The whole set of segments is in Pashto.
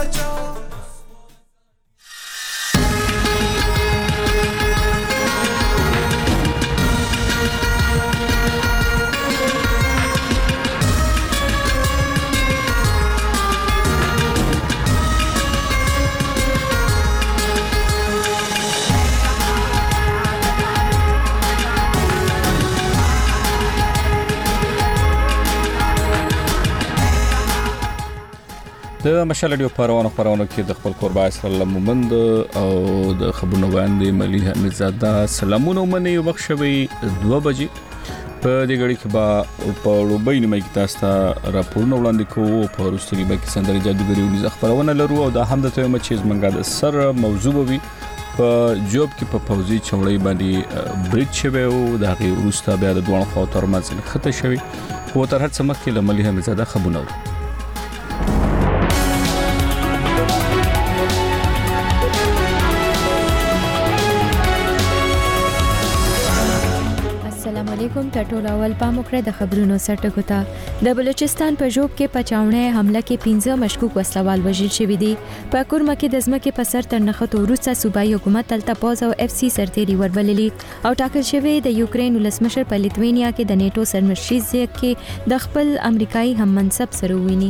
د مشال رادیو خبرونه کې د خپل قربا اسلام مومند او د خبرونو باندې ملي حمید زاده سلامونه منی بخښوي 2 بجې په دې غړي کې با په روبین مې کې تاسو ته راپورونه وړاندې کوو په روسي کې سندري جادوګری ونیز خبرونه لرو او د هم د تومه چیز منګه د سر موضوع وي په جوب کې په فوزي چوړی باندې بریټ شوی او د هغه روستا بیا د دوه خو تر منځ خطه شوی خو تر هڅه مخکې له ملي حمید زاده خبرونه علیکم ټټول اول پاموکره د خبرونو سرټکو ته د بلوچستان په جوب کې پچاوڼه حمله کې 15 مشکوک وسلوال وژل شوی دي په کورمه کې د ځمکې په سر تر نخته وروسته صوبایي حکومت تلته پوز او اف سی سرتيري وربللې او ټاکل شوی د یوکرين ولسمشر په لیتوینیا کې د نیټو سرمشري کې د خپل امریکایي هم منصب سره ویني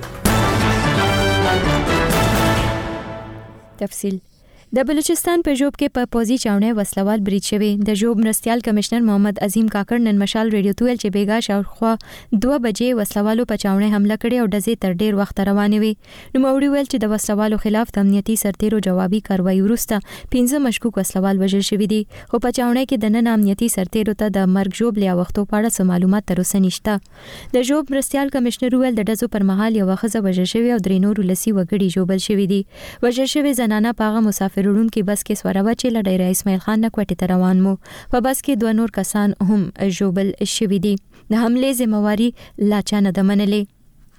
تفصیل د بلوچستان په جوب کې په پوزي چاونه وسلوال بریټ شوی د جوب مرستيال کمشنر محمد عظیم کاکړ نن مشال ریډیو تویل چې بیګا شاوخوا 2 بجې وسلوالو په چاونه حمله کړې او دزې تر ډیر وخت روانې وي نو موري ویل چې د وسلوالو خلاف د امنیتي سرتیرو جوابي کاروایی وروسته 15 مشکوک وسلوال وژل شوی دي خو په چاونه کې د نن امنیتي سرتیرو ته د مرګ جوب لیا وختو په اړه معلومات تر اوسه نشته د جوب مرستيال کمشنر ویل د دزو پر مهال یو خزه وژل شوی او درې نور لسی وګړي جوبل شوی دي وژل شوی زنانه پاغه مسافر وړون کې بس کې سوراوه چې لډای رئیس اسماعیل خان نکوټی ته روان مو په بس کې 2 نور کسان هم جوبل شوی دي د حمله ذمہواری لا چانه د منلې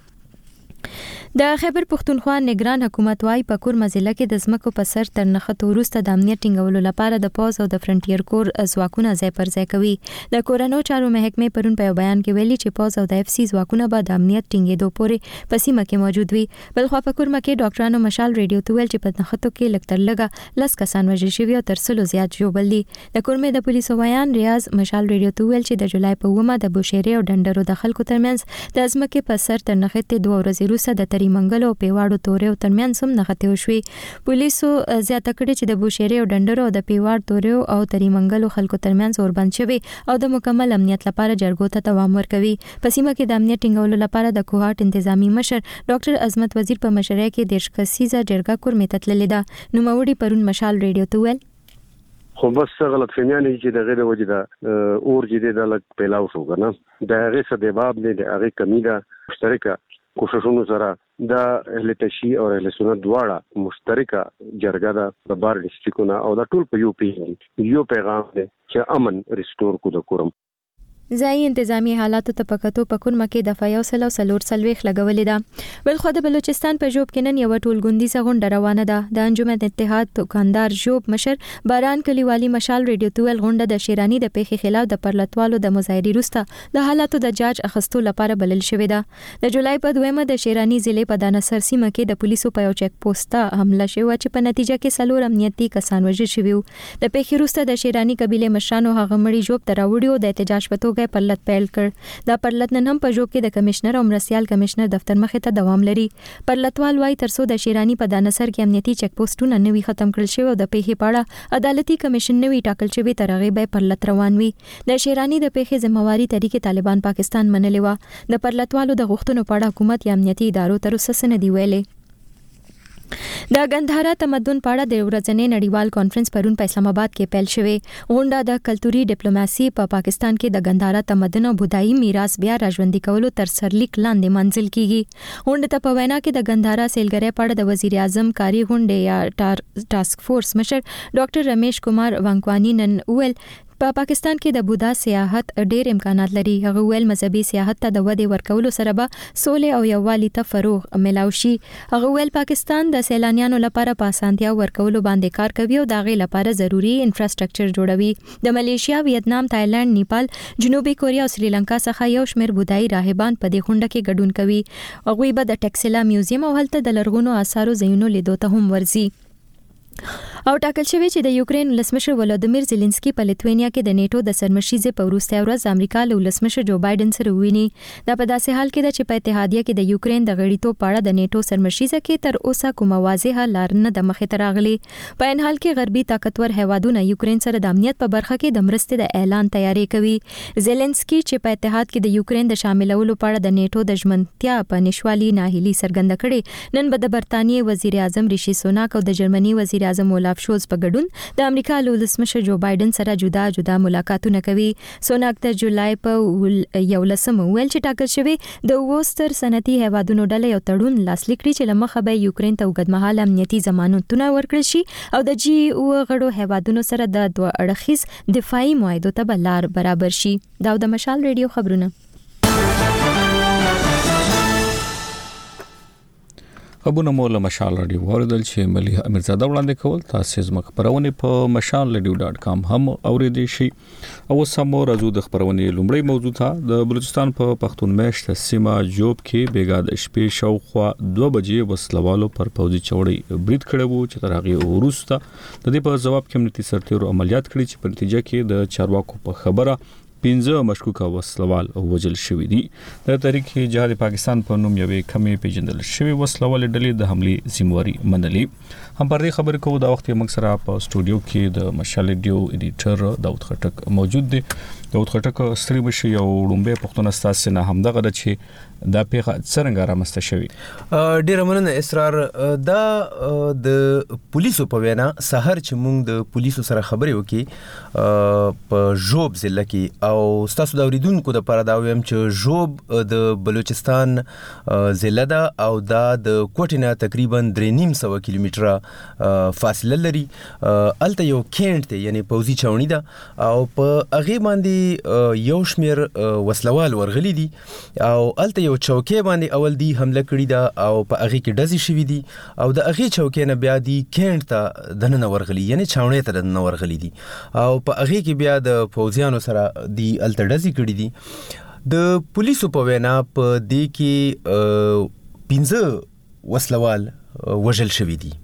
د خیبر پختونخوا نگران حکومت وايي په کور مزله کې د زمکو په سر تر نخته وروسته د امنیت ټینګولو لپاره د پوز او د فرنټیر کور ځواکونه ځای پر ځای کوي د کورونو چارو محکمې پرون په بیان کې ویلي چې پوز او د اف سی ځواکونه به د امنیت ټینګېدو پورې په سیمه کې موجود وي بل خو په کورمه کې ډاکټرانو مشال ریډیو ته ویل چې په نخته کې لکتر لګه لس کسان وژل شوي او تر سلو زیات جوړل دي د کورمه د پولیسو بیان ریاض مشال ریډیو ته ویل چې د جولای په 9 د بوشيري او ډندرو د خلکو ترمنځ د ځمکې په سر تر نخته 2 ورځې وروسته د تری منګل او پیواړو تورې او ترمنځ هم نخته وشوي پولیسو زیاته کړي چې د بوشيري او ډندرو او د پیواړ تورې او تری منګل خلکو ترمنځ اوربند شوي او د مکمل امنیت لپاره جرګو ته دوام ورکوي په سیمه کې د امنیت ټینګولو لپاره د کوهات انتظامی مشر ډاکټر عظمت وزیر په مشرۍ کې د شکسیزه جرګه کورمه تتللې ده نو موري پرون مشال ریډیو ته ویل خو بس غلط فهمیانه چې د غیر وجه د اور چې د لک پیلاو شو کنه د هغه سبب نه د هغه کمی ده مشترکه کوششونو سره د اهل تشیع او اهل سنت دواړه مشترکه جرګه د بار ډیسټریکټونو او د ټول په یو پیغام دی چې امن ریسټور کو د کورم ځای انتظامی حالاتو ته پکاتو پکون مکه د فایو سلو سلور سلويخ لګولې ده بل خو د بلوچستان په جوب کې نن یو ټولګوندی څنګه روانه ده د انجمن اتحاد دکاندار جوب مشر باران کلیوالي مشال ریډیو تویل غونډه د شیرانی د پیخي خلاف د پرلطوالو د مظاهری روسته د حالاتو د جاج اخستو لپاره بلل شوې ده د جولای په 2 د شیرانی ضلع په دانسر سیمه کې د پولیسو په یو چک پوسټه حمله شوه چې په نتیجه کې سلور امنیتي کسان وژل شوي د پیخي روسته د شیرانی قبيله مشرانو هغه مړي جوب تر وړیو د احتجاج په توګه پرلط پیل کړ دا پرلط نن هم په جوب کې د کمشنر او مرستيال کمشنر دفتر مخې ته دوام لري پرلطوال وايي ترڅو د شیرانی په دانسر کې امنیتي چک پوسټونه نوي ختم کړل شوی او د پیخي پاړه عدالتي کمیشن نوي ټاکل شوی ترغه به پرلط روان وي د شیرانی د پیخي ذمہواری طریقې طالبان پاکستان منلې و د پرلطوالو د غوښتنو په اړه حکومت یا امنیتي ادارو تر اوسه نه دی ویلي د غندهارا تمدن پاړه د ورځنې نړیوال کانفرنس پرون په اسلام آباد کې پیل شوه غونډه د کلتوري ډیپلوماسي په پاکستان کې د غندهارا تمدن او بودایي میراث بیا راژوندي کولو تر سرلیک لاندې منزل کیږي غونډه ته په وینا کې د غندهارا سیلګری پاړه د وزیر اعظم کاری غونډه یا ټاسک فورس مشر ډاکټر رمیش کمار وانکوانی نن ویل په پاکستان کې د بودا سیاحت ډېر امکانات لري. هغه ویل مذهبي سیاحت ته د ودې ورکولو سره به سولې او یووالي ته فروغ ملاوي شي. هغه ویل پاکستان د سیلانیانو لپاره په اسانتیا ورکولو باندې کار کوي او د هغې لپاره ضروري انفراستراکچر جوړوي. د ملیشیا، ویتنام، تایلند، نیپال، جنوبي کوریا او سریلانکا څخه یو شمېر بودایي راهبان په دې غونډه کې ګډون کوي. هغوی به د ټکسلا میوزیم او هلته د لرغونو آثارو ځایونو لیدو ته هم ورځي. او ټاکل شوی چې د یوکرين ولسمشر ولادیمیر زيلنسکي په لیتوانیا کې د نیټو د سرمشيزې په وروستۍ ورځ امریکا له ولسمشر جو بایدن سره ویني. دا په داسې حال کې ده چې په اتحادیه کې د یوکرين د غړیتوب په اړه د نیټو سرمشيزه کې تر اوسه کومه واضحه لار نه د مخې ته راغلي. په ان حال کې غربي طاقتور هیوادونه یوکرين سره د امنیت په برخه کې د مرستې د اعلان تیاری کوي. زيلنسکي چې په اتحاد کې د یوکرين د شاملولو په اړه د نیټو د ژمنتیا په نشوالي ناهیلي څرګنده کړې، نن به د برتانیې وزیر اعظم ریشي سوناک او د جرمني وزیر اعظم اولاف شولز په ګډون د امریکا له ولسمشر جو بایدن سره جدا جدا ملاقاتونه کوي. سوناک د جولای په 11 ویل چې ټاکل شوی د وستر صنعتي هیوادونو ډله یو تړون لاسلیک کړي چې لمخه به یوکرين ته اوږدمهاله امنیتي ضمانتونه ورکړي شي او د جی او غړو هیوادونو سره د دوه اړخیز دفاعي معاهدو ته بلار برابر شي. دا د مشال ریډیو خبرونه. خبرونه مو له مشال رادیو اوریدل چې ملي امیرزاده وړاندې کول. تاسو زما خبرونه په mashalradio.com هم اوریدئ شي. او سمو راځو د خبرونه لومړی موضوع ته. د بلوچستان په پښتون میشت سیمه جوب کې بیګا د شپې شاوخوا 2 بجې وسلوالو پر پوځي چوړی برید کړی وو چې تر هغه وروسته د دې په جواب کې امنیتي سرتیرو عملیات کړی چې په نتیجه کې د چارواکو په خبره 15 مشکوکه وسلوال وژل شوی دي. د تحریک جهاد پاکستان په نوم یوې کمې پیژندل شوی وسلوال ډلې د حمله ذمہواری منلي. هم پر دې خبرې کوو د وخت موږ سره په استودیو کې د مشال ریډیو ایډیټر داود خټک موجود دی. داود خټک ستړي بشي او لومبه پښتون استاد نه همدغه د چې دا پیغه څنګه رامسته شوی. ډیر مننه اسرار. دا د پولیسو په وینا سحر چې موږ د پولیسو سره خبرې وکي په جوب ضلع کې او تاسو د اوریدونکو د لپاره دا وایم چې جوب د بلوچستان ضلع ده او دا د کوټینه تقریبا 3.5 کیلومتره فاصله لري. الته یو کینټ دی یعنی پوزي چاونی ده او په هغه باندې یو شمیر وسلوال ورغلي دي او الته یو چوکۍ باندې اول دی حمله کړې ده او په هغه کې ډزې شوې دي او د هغه چوکۍ نه بیا دی کینټ ته دننه ورغلي یعنی چاونی ته دننه ورغلي دي او په هغه کې بیا د فوجیانو سره دی الته ډزې کړې دي. د پولیسو په وینا په دې کې 15 وسلوال وژل شوي دي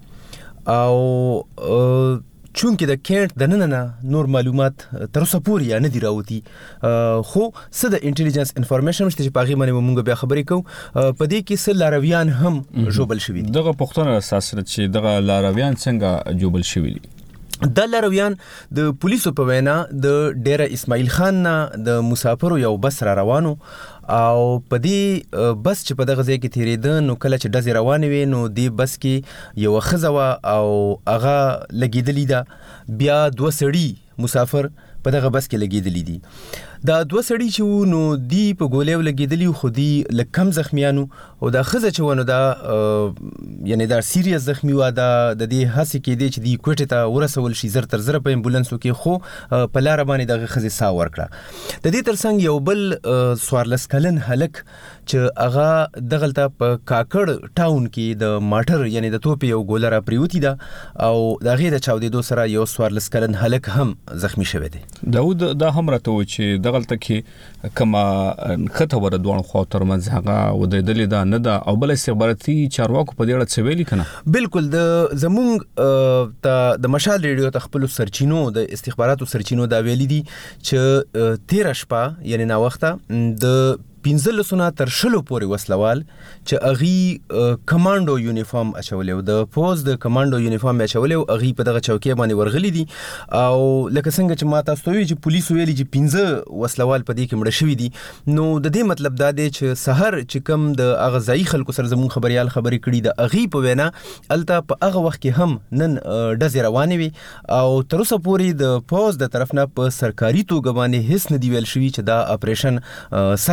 او چونکه د کینټ د نننه نور معلومات تر اوسه پورې نه دی راوتی خو څه د انټيليجنس انفارمیشن چې په هغه باندې موږ بیا خبرې کوو. په دې کې څه لارویان هم جوبل شوي دي. دغه پښتون اساس چې دغه لارویان څنګه جوبل شوي دي. د لارویان د پولیسو په وینا د ډیره اسماعیل خان نه د مسافرو یو بس را روانو او په دې بس چې په دغه ځای کې تیریده نو کله چې ډزې روانې وي نو دې بس کې یو ښځه وه او هغه لګېدلې ده. بیا 2 سړي مسافر په دغه بس کې لګېدلې دي. دا 2 سړي چې وو نو دی په ګولیو لګېدلي خو دی لږ کم زخمیانو او دا ښځه چې ونه دا یعنی دا سیریس زخمی وه. دا د دې هڅې کېدې چې دی کوټې ته ورسول شي زر تر زره په امبولانسو کې خو په لاره باندې دغه ښځې ساه ورکړه. د دې ترڅنګ یو بل 14 کلن هلک چې هغه دغلته په کاکړ ټاون کې د ماټر یعنی د توپ یو ګوله را پریوتی ده او د هغې د چاودېدو سره یو 14 کلن هلک هم زخمی شوی دی. داود دا هم راته و چې دغلته کې کما خطه ور دوه خو ترمنځ هغه ودیدلې ده نه ده او بل استخباراتي چارواکو په دې اړه څه ویلي کنه. بالکل د زمونږ د مشال ریډیو ته خپل سرچینو د استخباراتو سرچینو دا ویلي دي چې 13 شپه یعنی نا وخته د 15 تر 20 پورې وسلوال چې اغي کمانډو یونیفارم اچولې د فوز د کمانډو یونیفارم اچولې او اغي په دغه چوکۍ باندې ورغلي دي او لکه څنګه چې ما تاسو ته وی چې پولیس ویلي چې 15 وسلوال په دې کې مړ شوي دي. نو د دې مطلب دا دی چې سحر چې کم د اغزای خلکو سره زمون خبريال خبرې کړي د اغي په وینا الته په هغه وخت کې هم نن ډزې روانې وي او تر اوسه پورې د فوز د طرف نه په سرکاري توګه باندې هیڅ نه دی ویل شوی چې دا اپریشن سر ته رسیدلی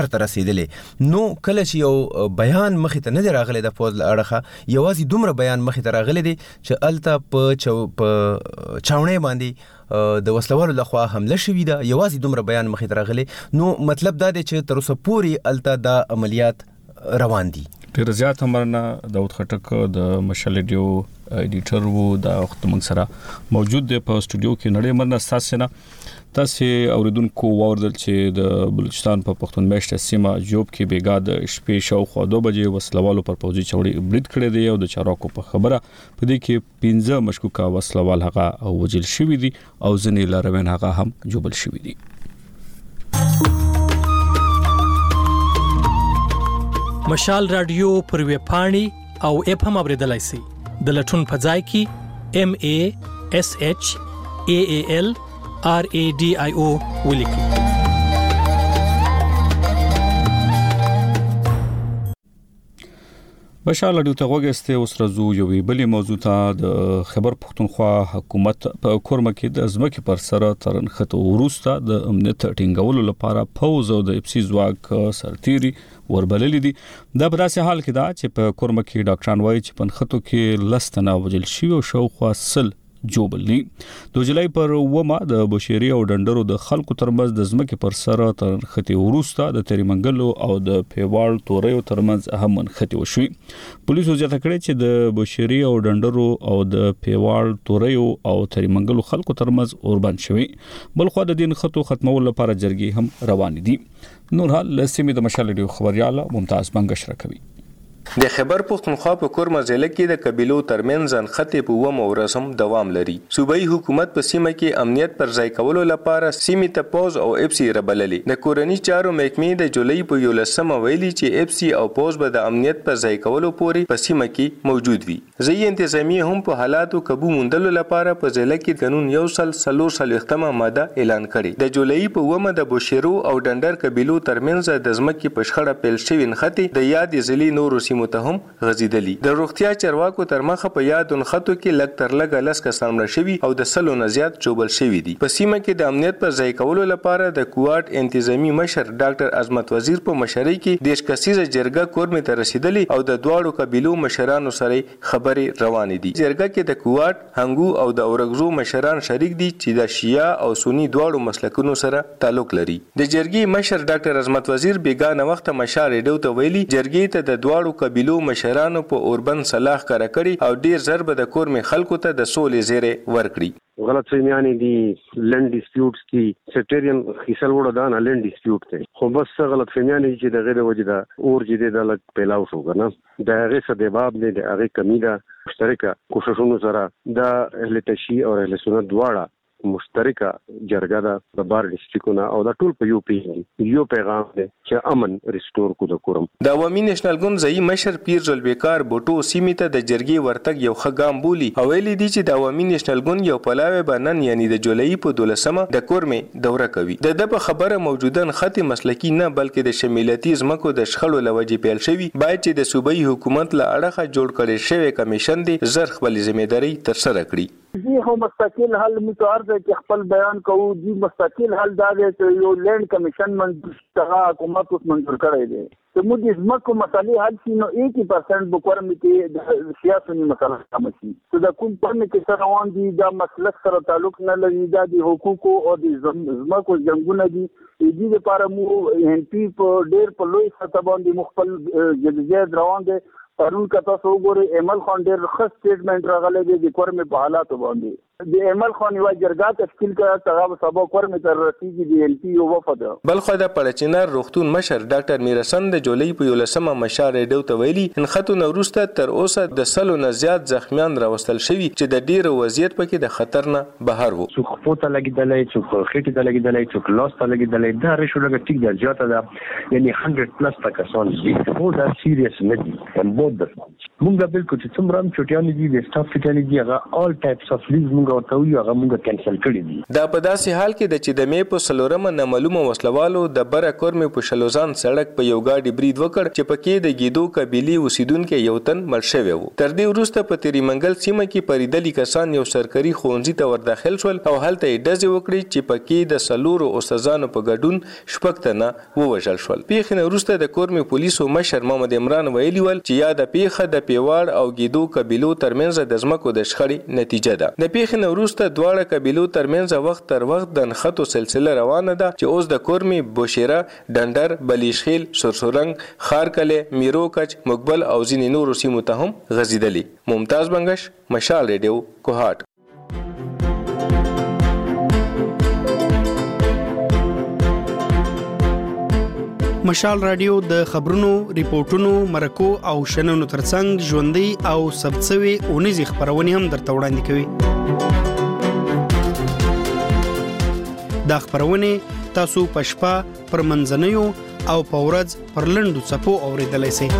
کېدلې. نو کله چې یو بیان مخې ته نه راغلی د پوز اړخه یوازې دومره بیان مخې ته راغلی دی چې الته په چاونې باندې د وسلوالو لخوا حمله شوې ده, یوازې دومره بیان مخې ته راغلی. نو مطلب دا دی چې تر اوسه پورې الته دا عملیات روان دي. ډیر زیات امرنه داود خټک د مشال ریډیو ایډیټر وو دا وخت موږ سره موجود دی په سټوډیو کې. نړۍ مرنه تاسو اوریدونکو واردل چې د بلوچستان په پښتون میشته سیمه جوب کې بیګا د شپې شاوخوا 2 بجې وسلوالو پر پوځي چوړي برید کړی دی او د چارواکو په خبره په دې کې 15 مشکوکه وسلوال هغه وجل شوی دي او ځینې لاروین هغه هم جوبل شوی دي. مشال رادیو پر ویب پاڼې او اپ هم اوریدلای شئ. د لټون په ځای کې MASHAALRADIO ولیکئ. بشار لډیو ته وګسته اوس راځو یو بلی موضوع ته. د خیبر پختونخوا حکومت په کورمه کې د ازمکه پر سره ترنخته وروسته د امنیت ټینګولو لپاره پوز او د اپسی ځواک سرتيري وربللې دي. دا په داسې حال کې دا چې په کورمه کې ډاکټران وایي چې پنخته کې لستنه وجل شي او شاوخوا سل جوبلني. د جولای پر ومه د بشيري او ډندرو د خلکو ترمنځ د ځمکې پر سره ترختی وروسته د تریمنګلو او د پیوال توريو ترمنځ اهم منختی وشوي. پولیسو ځکه کړی چې د بشيري او ډندرو او د پیوال توريو او تریمنګلو خلکو ترمنځ اوربند شوي. بلخو د دین خطو ختمولو لپاره جرګې هم روان دي. نور حال لسمې د مشال ریډیو خبرياله ممتاز بنګش راکوي. د خیبر پختونخوا په کورمه ضلع کې د قبيلو ترمنځ ځنخته په ومه ورسم دوام لري. صوبایي حکومت په سیمه کې امنیت پر ځای کولو لپاره سیمه ته پوز او اپسی ربللې. د کورنی چارو محکمې د جولای په 11 ویلي چې اپسی او پوز به د امنیت پر ځای کولو پورې په سیمه کې موجود وي. ځای انتظامی هم په حالاتو قابو موندلو لپاره په ضلع کې قانون 143 ماده اعلان کړي. د جولای په ومه د بوشيرو او ډندر قبيلو ترمنځ د ځمکې په شخړه پیل شوی نخته د یاد ضلع نورو متهم غزیدلی. د روغتیا چارواکو تر مخه په یاد نخټو کې لګ تر لګ لس کسان مړ شوي او د سلو نه زیات جوبل شوي دي. په سیمه کې د امنیت پر ځای کولو لپاره د کوارټ انتظامی مشر ډاکټر عظمت وزیر په مشرۍ کې د شکسیزه جرګه کورمه ته رسیدلی او د دواړو قبيلو مشرانو سره خبرې روانې دي. جرګه کې د کوارټ، هنګو او د اورګزو مشران شریک دي چې د شیعه او سنی دواړو مسلکونو سره تعلق لري. د جرګې مشر ډاکټر عظمت وزیر بیګانه وخت مشال ریډیو ته ویلي جرګې ته د دواړو قبيلو مشرانو په اوربند صلاح کړه کړي او ډیر ضرب د کورمه خلکو ته د سولې زیره ورکړي. غلط فهمیانې دي لند ډیسپیوټس کی سیکټریان خیسل وړه دا نه لند ډیسپیوټ دی خو بس غلط فهمیانې چې د غیر وجه دا اور جدي د لک پیلاو شو کنه دا هغه سبب نه دی هغه کمی دا مشترکه کوششونو سره دا اهل تشیع او اهل سنت دواړه مشترکه جرګه ده د بار ډیسټریکټونه او د ټول په یو پیغام دی چې امن ریسټور کو د کورم. د عوامي نېشنل ګوند ځای مشر پیر ذوالفقار بوټو سیمه ته د جرګې ورتګ یو خګام بولی او ویلي دي چې د عوامي نېشنل ګوند یو پلاوی بنن یعنی د جولای په 12 د کورمه دوره کوي. د خبره موجودن خط مسلکی نه بلکې د شمولیتي زمکو د شخړو لوجې پیل شوی باید چې د صوبایي حکومت له اړخه جوړ کړي شوی کمیشن دی زر خپل ځمېداري تر سره کړي. جی هم مستقل حل متعارض چې خپل بیان کوو جی مستقل حل دا دی چې یو لینډ کمیشن منظور شوی حکومت اوس منظور کړی دی چې موږ د ځمکو مسلې حل شي نو 80% به کورم کې د سیاسي مسله کم شي. چې د کوم کورم کې سره روان دي دا مسلک سره تعلق نه لري دا د حقوقو او د ځمکو جنګونه دي. دې لپاره مو ان پی په ډېر په لوی سطح باندې مخفل جديد روان دي. پرون کته سو ګوري ایمل خان ډېر ښه سټیټمنټ راغلی دی د کورمه په حالاتو باندې. د ایمل خان یو جرګه تشکیل کړه هغه سبا کورمه تر رسیدي دی ان پی یو وفد. بلخو د پړچینار روغتون مشر ډاکټر میرسن د جولای په 11 مشال ریډیو ته ویلي ان خطو نوروسته تر اوسه د سلو نه زیات زخمیان راوستل شوي چې د ډیرو وضعیت پکې د خطر نه بهر وو. څوک خپل لګیدلې څوک خېټه ته لګیدلې څوک لاس ته لګیدلې دا ریشو لګ ټیک د زیاته ده یعنی 100+ تکسان دي خو دا سیریس نه دي هم بود مونږ بالکل چې څومره چټیان دي د سټاف فټیان دي هغه all types of leaves مونږ ورته ویو هغه مونږ کینسل کړی دي. دا په داسې حال کې د چې د مې په سلورمه نامعلومه وسلوالو د بره کورمې په شلوزان سړک په یو گاډي برید وکړ چې پکې د ګیدو قبيلي اوسیدونکو یو تن مړ شوی و. تر دې وروسته په تیری منګل سیمه کې پریدلي کسان یو سرکاري ښوونځي ته ور داخل شول او هلته یې ډزې وکړې چې پکې د سلورو استادانو په ګډون شپږ تنه ووژل شول. پیښې نه وروسته د کورمې پولیسو مشر محمد عمران ویلي ول چې یا د پیښه د پیواړ او ګیدو قبيلو ترمنځ د ځمکو د شخړې نتیجه ده. د پیښې نه وروسته دواړه قبيلو ترمنځ وخت تر وخت د نښتو سلسله روانه ده چې اوس د کورمې بوشيره، ډنډر، بلیشخیل، سرسورنګ، خارکله، میروکچ، مقبل او ځینې نورو سیمو ته هم غځېدلې. ممتاز بنگش، مشال ریډیو، کوهاټ. مشال رادیو د خبرونو، ریپورتونو، مرکو او شننو ترڅنګ ژوندۍ او ثبتسوي اونیزي خبرونه هم درته وړاندې کوي. دا خبرونه تاسو په شپه، پر منځنیو او په ورځ پر لنډو څپو اوریدلای شئ.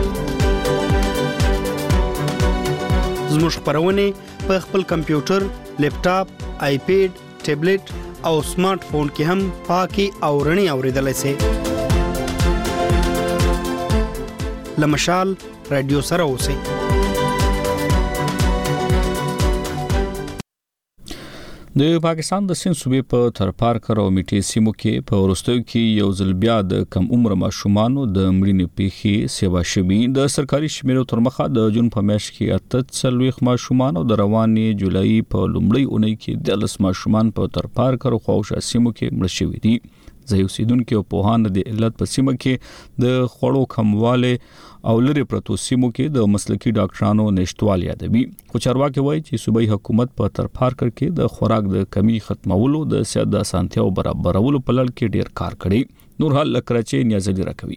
زموږ خبرونه په خپل کمپیوټر، لیپټاپ، آیپیډ، ټابلیټ او سمارټ فون کې هم پاکي او رڼي اوریدلای شئ. لمشال رادیو سره اوسئ. د پاکستان د سند صوبې په ترپارکر او میټي سیمو کې په ورستیو کې یو ځل بیا د کم عمر ماشومانو د مړینې پیښې سیوا شوي. د سرکاري شمیرو تر مخه د جون په میاشت کې 48 ماشومان او د روانې جولای په لومړۍ اونۍ کې 10 ماشومان په ترپارکر او خواوشا سیمو کې مړ شوي دي. ځای اوسیدونکو او پوهان د علت په سیمه کې د خوړو کمواله او لري پرتو سیمو کې د مسلکي ډاکټرانو نشټوال یادوي. خو چارواکي وایي چې صوبایي حکومت په ترپارکر کې د خوراک د کمی ختمولو، د صحت د اسانتیاو برابرولو په لړ کې ډیر کار کړی. نور حال لکراچي نیازلی راکوي.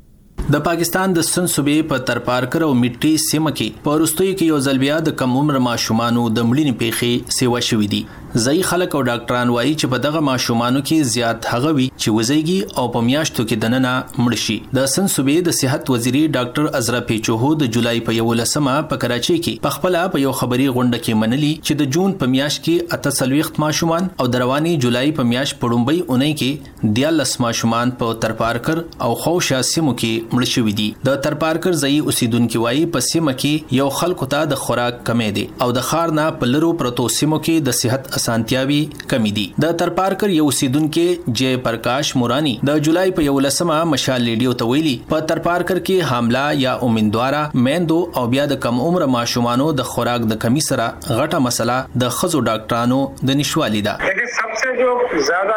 د پاکستان د سند صوبې په ترپارکر او میټي سیمه کې په ورستیو کې یو ځل بیا د کم عمر ماشومانو د مړینې پیښې سیوا شوې دي. ځای خلک او ډاکټران وایي چې په دغه ماشومانو کې زیات هغه وي چې وزيږي او په میاشتو کې دننه مړ شي. د سند صوبې د صحت وزیري ډاکټر ازرا پیچوهو د جولای په 11مه په کراچۍ کې په خپل په یو خبري غونډه کې منلي چې د جون په میاشت کې 48 ماشومان او د رواني جولای په میاشت په لومړۍ اونۍ کې 14 ماشومان په ترپارکر او خوشا سیمو کې مړ شوي دي. د ترپارکر ځای اوسیدونکو وایي په سیمه کې یو خلکو ته د خوراک کمې دي او د خار نه په لرو پروتو سیمو کې د صحت اسانتیاوي کمی دي. د ترپارکر یو اوسیدونکو جے پرکاش مورانی د جولای په 11مه مشال ریډیو ته ویلي په ترپارکر کې حامله یا امیندواره میندو او بیا د کم عمر ماشومانو د خوراک د کمی سره غټه مسله د خزو ډاکټرانو د نشوالي ده. सबसे जो ज्यादा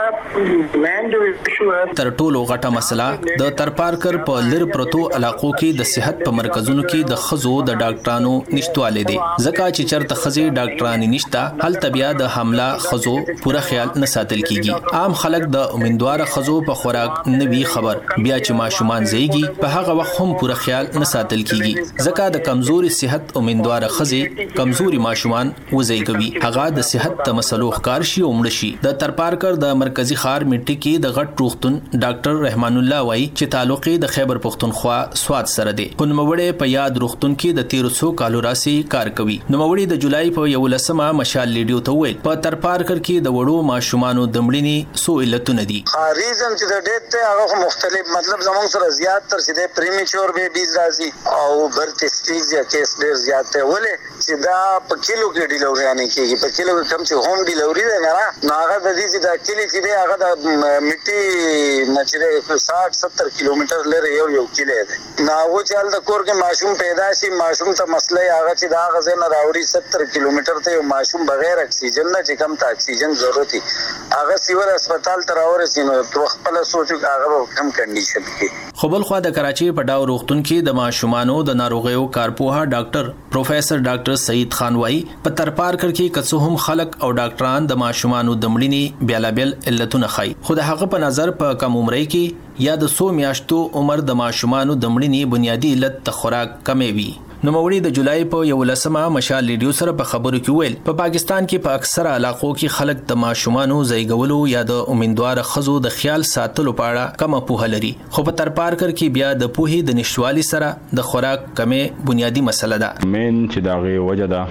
मेन जो इशू है تر ټولو غټه مسله د ترپارکر په لر پروتو علاقو کې د صحت په مرکزونو کې د خزو د ډاکټرانو نشټواله دي. ځکه چې چرته خزي ډاکټرانی نشته هل طبيعه د حمله خزو پوره خیال نه ساتل کیږي. عام خلک د امیندوار خزو په خوراک نوي خبر بیا چې ماشومان زیږي په هغه وخت هم پوره خیال نه ساتل کیږي. ځکه د کمزوري صحت امیندوار خزي کمزوري ماشومان وزيږوي هغه د صحت د مسلو ښکار شي او مړ شي. د ترپارکر د مرکزی خار میټي کې د غټ روغتون ډاکټر رحمان الله وایي چې تعلق د خیبر پختونخوا سواد سره دی. خو نوموړی په یاد روغتون کې د 1300 کالو راسي کار کوي. نوموړی د جولای په 11مه مشال لیډیو ته ویل په ترپارکر کې د وړو ماشومانو د مړینې سو علتونه دي. ریزن چې د ډیټ ته هغه مختلف مطلب زموږ سره زیات تر چې پریمیچور بیبیز راځي او برت سټیج یا کیس ډیر زیات دی ولې چې دا په کیلو کې ډیلیوري نه کیږي. په کیلو کې کم چې هوم ډیلیوري نه هغه د دې چې دا کلی چې دی هغه د میټي نچره 60-70 کیلومتر لري یو کلی دی. نو و چې د کور کې ماشوم پیدا شي ماشوم ته مسله هغه چې دا غزه نه راوړي 70 کیلومتر ته یو ماشوم بغیر اکسیجن نه چې کم ته اکسیجن ضرورت هغه سیور هسپتال ته راورسي نو تو خپل سوچو هغه کم کنډیشن کې. خو بل خو د کراچي په ډاو روغتون کې د ماشومانو د ناروغیو کارپوها ډاکټر پروفیسر ډاکټر سعید خان وایي په ترپارکر کې کڅو هم خلک او ډاکټران د ماشومانو د مړینې بیلابل علتونه خای. خو د هغه په نظر په کم عمرۍ کې یا د 100 میاشتو عمر د ماشومانو د مړینې بنیادی علت د خوراک کمې وي. نوموړي د جولای په 11مه مشال لیډیو سره په خبرو کې ویل په پاکستان کې په اکثره علاقو کې خلک د ماشومانو زیږولو یا د امیندوار خزو د خیال ساتلو په اړه کم پوهه لري. خو په ترپارکر کې بیا د پوهې د نشټوالي سره د خوراک کمې بنیادی مسله ده. مین چې داغه وجه ده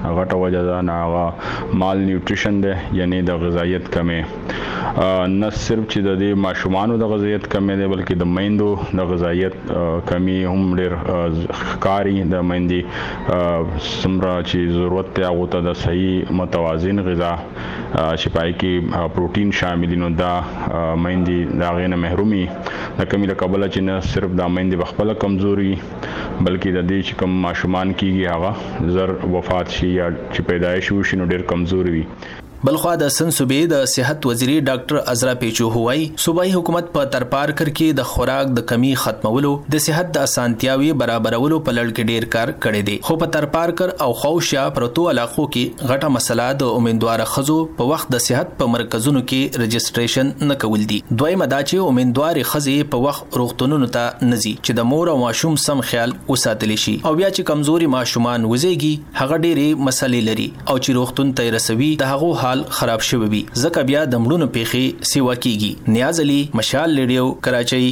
غټه وجه ده نه مال نیوټریشن ده، یعنی د غذایت کمی، نه صرف چې د دې ماشومانو د غذایت کمی ده بلکې د میندو د غذایت کمی هم ډېر ښکاري. د میندې څومره چې ضرورت دی هغو ته د صحیح متوازن غذا چې پای کې پروټین شامل نو دا میندې د هغې نه محرومي د کمی له کبله چې نه صرف دا میندې په خپله کمزوري بلکې د دې چې کوم ماشومان کېږي هغه زر وفات شي یا چې پیدایش وشي نو ډېر کمزوري وي. بلخوا د سن صوبې د صحت وزیری ډاکټر عزرا پیچو هوای صوبایي حکومت په ترپارکر کې د خوراک د کمی ختمولو د صحت د اسانتیاوي برابرولو په لړ کې ډیر کار کړی دی، خو په ترپارکر او خوشا پروتو علاقو کې غټه مسله د امیدوار خزو په وخت د صحت په مرکزونو کې رجسټریشن نه کول دي. دوی مدا چې امیدوار خزي په وخت روغتونونو ته نزي چې د مور او ماشوم سم خیال وساتل شي، او بیا چې کمزوري ماشومان وزيږي هغه ډېرې مسلې لري او چې روغتون ته رسوي د هغه خراب شوی وي، ځکه بیا د مړونو پیخي سیوا کیږي. نیاز علي، مشال ریډیو، کراچۍ.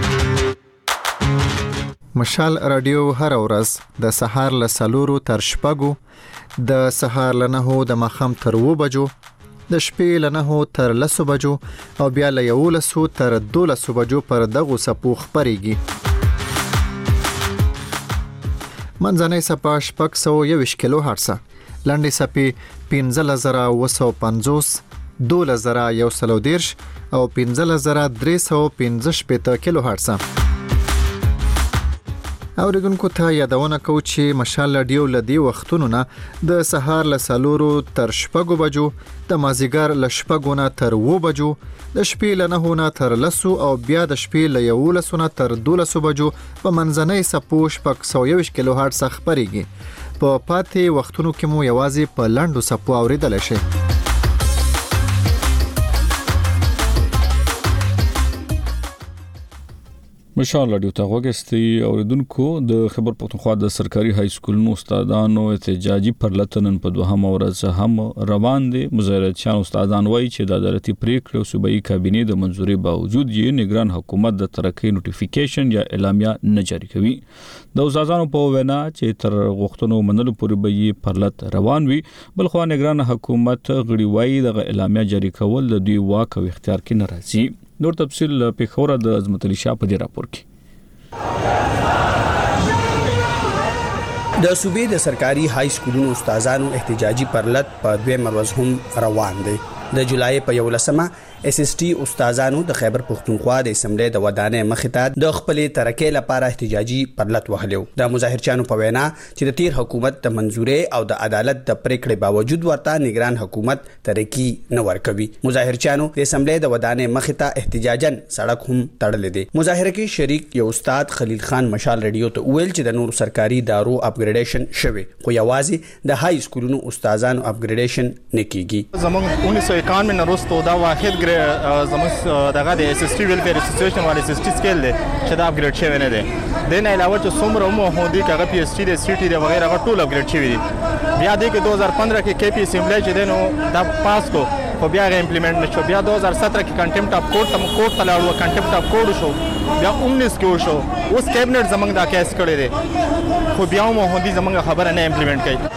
مشال رادیو هر ورځ د سهار له 4 تر 6، د سهار له 9 د ماښام تر 2 بجو، د شپې له 9 تر 10 بجو او بیا له 11 تر 12 بجو پر دغه سپو خبريږي. منځنۍ سپا 621 کیلو هرتز، لنډې سپې 15950، 12130 او 15315 کیلو هرتز. اوریدونکو ته یادونه کوم چې مشال رادیو لدی وختونو نه د سهار له 4 تر 6 بجو، د مازیګر له 6 نه تر 2 بجو، د شپې له 9 نه تر 10 او بیا د شپې له 11 نه تر 12 بجو په منځنۍ سپو 621 کیلو هرتز خبريږي. په پاتې وختونو کې مو یوازې په لنډو سپو اوریدل شي. مشال رادیو ته غوښتي اوریدونکو د خبر پښتونخوا د سرکاري های سکولونو استادانو احتجاجي پرلطنن په دوهم ورځ هم روان دي. مظاهراتچیان استادان وایي چې د عدالتي پریکړې او صوبایي کابینې د منځوري باوجود یې نگران حکومت د ترقۍ نوټیفیکیشن یا اعلامیه نه جاری کوي. د استادانو په وینا چې تر غوښتنو منلو پورې به یې پرلط روان وي. بلخوا نگران حکومت غړي وایي د اعلامیه جاری کول د دوی واک او اختیار کې نه راځي. نور تفصیل په خوره د عظمت علي شاه په دې راپور کې. د صوبې د سرکاري های سکولونو استادانو احتجاجي پرلط په دویم ورځ هم روان دي. د جولای په 11مه اس اس ټي استادانو د خیبر پښتونخوا د اسمبلی د ودانې مخې ته د خپلې ترقۍ لپاره احتجاجي پرلط وهلو. د مظاهرچیانو په وینا چې د تیر حکومت د منځوري او د عدالت د پریکړې باوجود ورته نگران حکومت ترقی نه ورکوي. مظاهرچیانو د اسمبلی د ودانې مخې ته احتجاجاً سړک هم تړلې دي. مظاهره کې شریک یو استاد خلیل خان مشال رادیو ته ویل چې د نور سرکاري دارو اپګریډیشن شوی، خو یوازې د های سکولونو استادانو اپګریډیشن نه کیږي. زموږ 1991 نه وروسته دا واحد زموږ دغه د اس اس ټي ویلفیر اسوسییشن والا اس اس ټي سکیل دی چې دا اپګریډ شوی نه دی. د نه علاوه چې څومره مو هودي کغه پی اس ټي د سی ټي د وغیرہ ټول اپګریډ شوی دي. بیا د 2015 کې کې پی اسمبلی چې دنو دا پاس کو خو بیا غو امپلیمنٹ نشو. بیا 2017 کې کنټمپټ اف کورټ ته لاړو، کنټمپټ اف کورټ شو، بیا 19 کې وشو. اوس کیبنټ زمنګ دا کیس کړی دی خو بیا مو هودي زمنګ خبره نه امپلیمنٹ کړي.